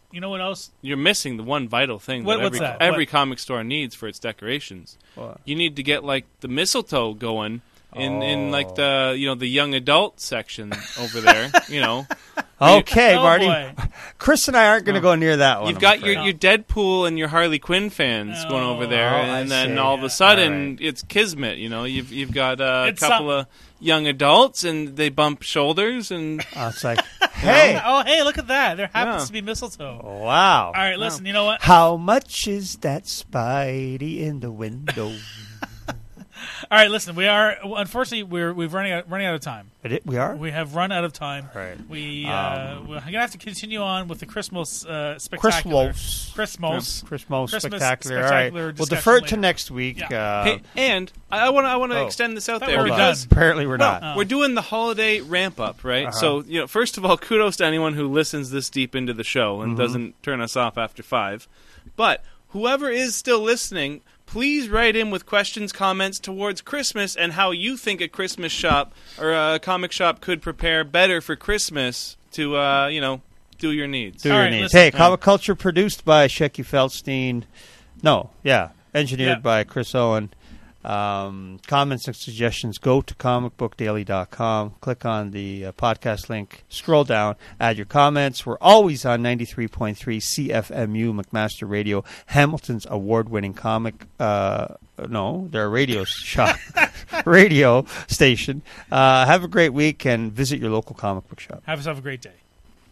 You know what else? You're missing the one vital thing What- that what's every, that? every What? comic store needs for its decorations. What? You need to get like the mistletoe going in, in Oh. like the you know the young adult section over there. You know, Okay, Oh, Marty. boy. Chris and I aren't going to go near that one. you've I'm got afraid. your, your Deadpool and your Harley Quinn fans going over there, Oh, I and then see. all of Yeah. a sudden All right. it's Kismet. You know, you've you've got uh, a It's couple something. of young adults, and they bump shoulders, and Oh, it's like, hey, Oh, hey, look at that. There happens Yeah. to be mistletoe. wow. All right, listen, you know what? How much is that Spidey in the window? All right, listen, we are, unfortunately, we're, we've running out, running out of time. But it, we are? We have run out of time. Right. We, uh, Um, we're going to have to continue on with the Christmas uh, spectacular. Christmas. Christmas. Christmas Christmas spectacular. All right. spectacular We'll discussion defer it to later. next week. Yeah. Uh, hey, and I want to I want to oh. extend this out Thought there we were hold done. on. because Apparently we're Well, not. we're doing the holiday ramp up, right? Uh-huh. So, you know, first of all, kudos to anyone who listens this deep into the show and Mm-hmm. doesn't turn us off after five. But whoever is still listening, please write in with questions, comments towards Christmas and how you think a Christmas shop or a comic shop could prepare better for Christmas to, uh, you know, do your needs. Do All your right, needs. listen. Hey, Comic Culture produced by Shecky Feldstein. No, yeah. Engineered Yeah. by Chris Owen. Um, comments and suggestions, go to comic book daily dot com. Click on the uh, podcast link. Scroll down. Add your comments. We're always on ninety-three point three C F M U, McMaster Radio, Hamilton's award-winning comic. Uh, no, they're a radio shop. radio station. Uh, have a great week and visit your local comic book shop. Have yourself a great day.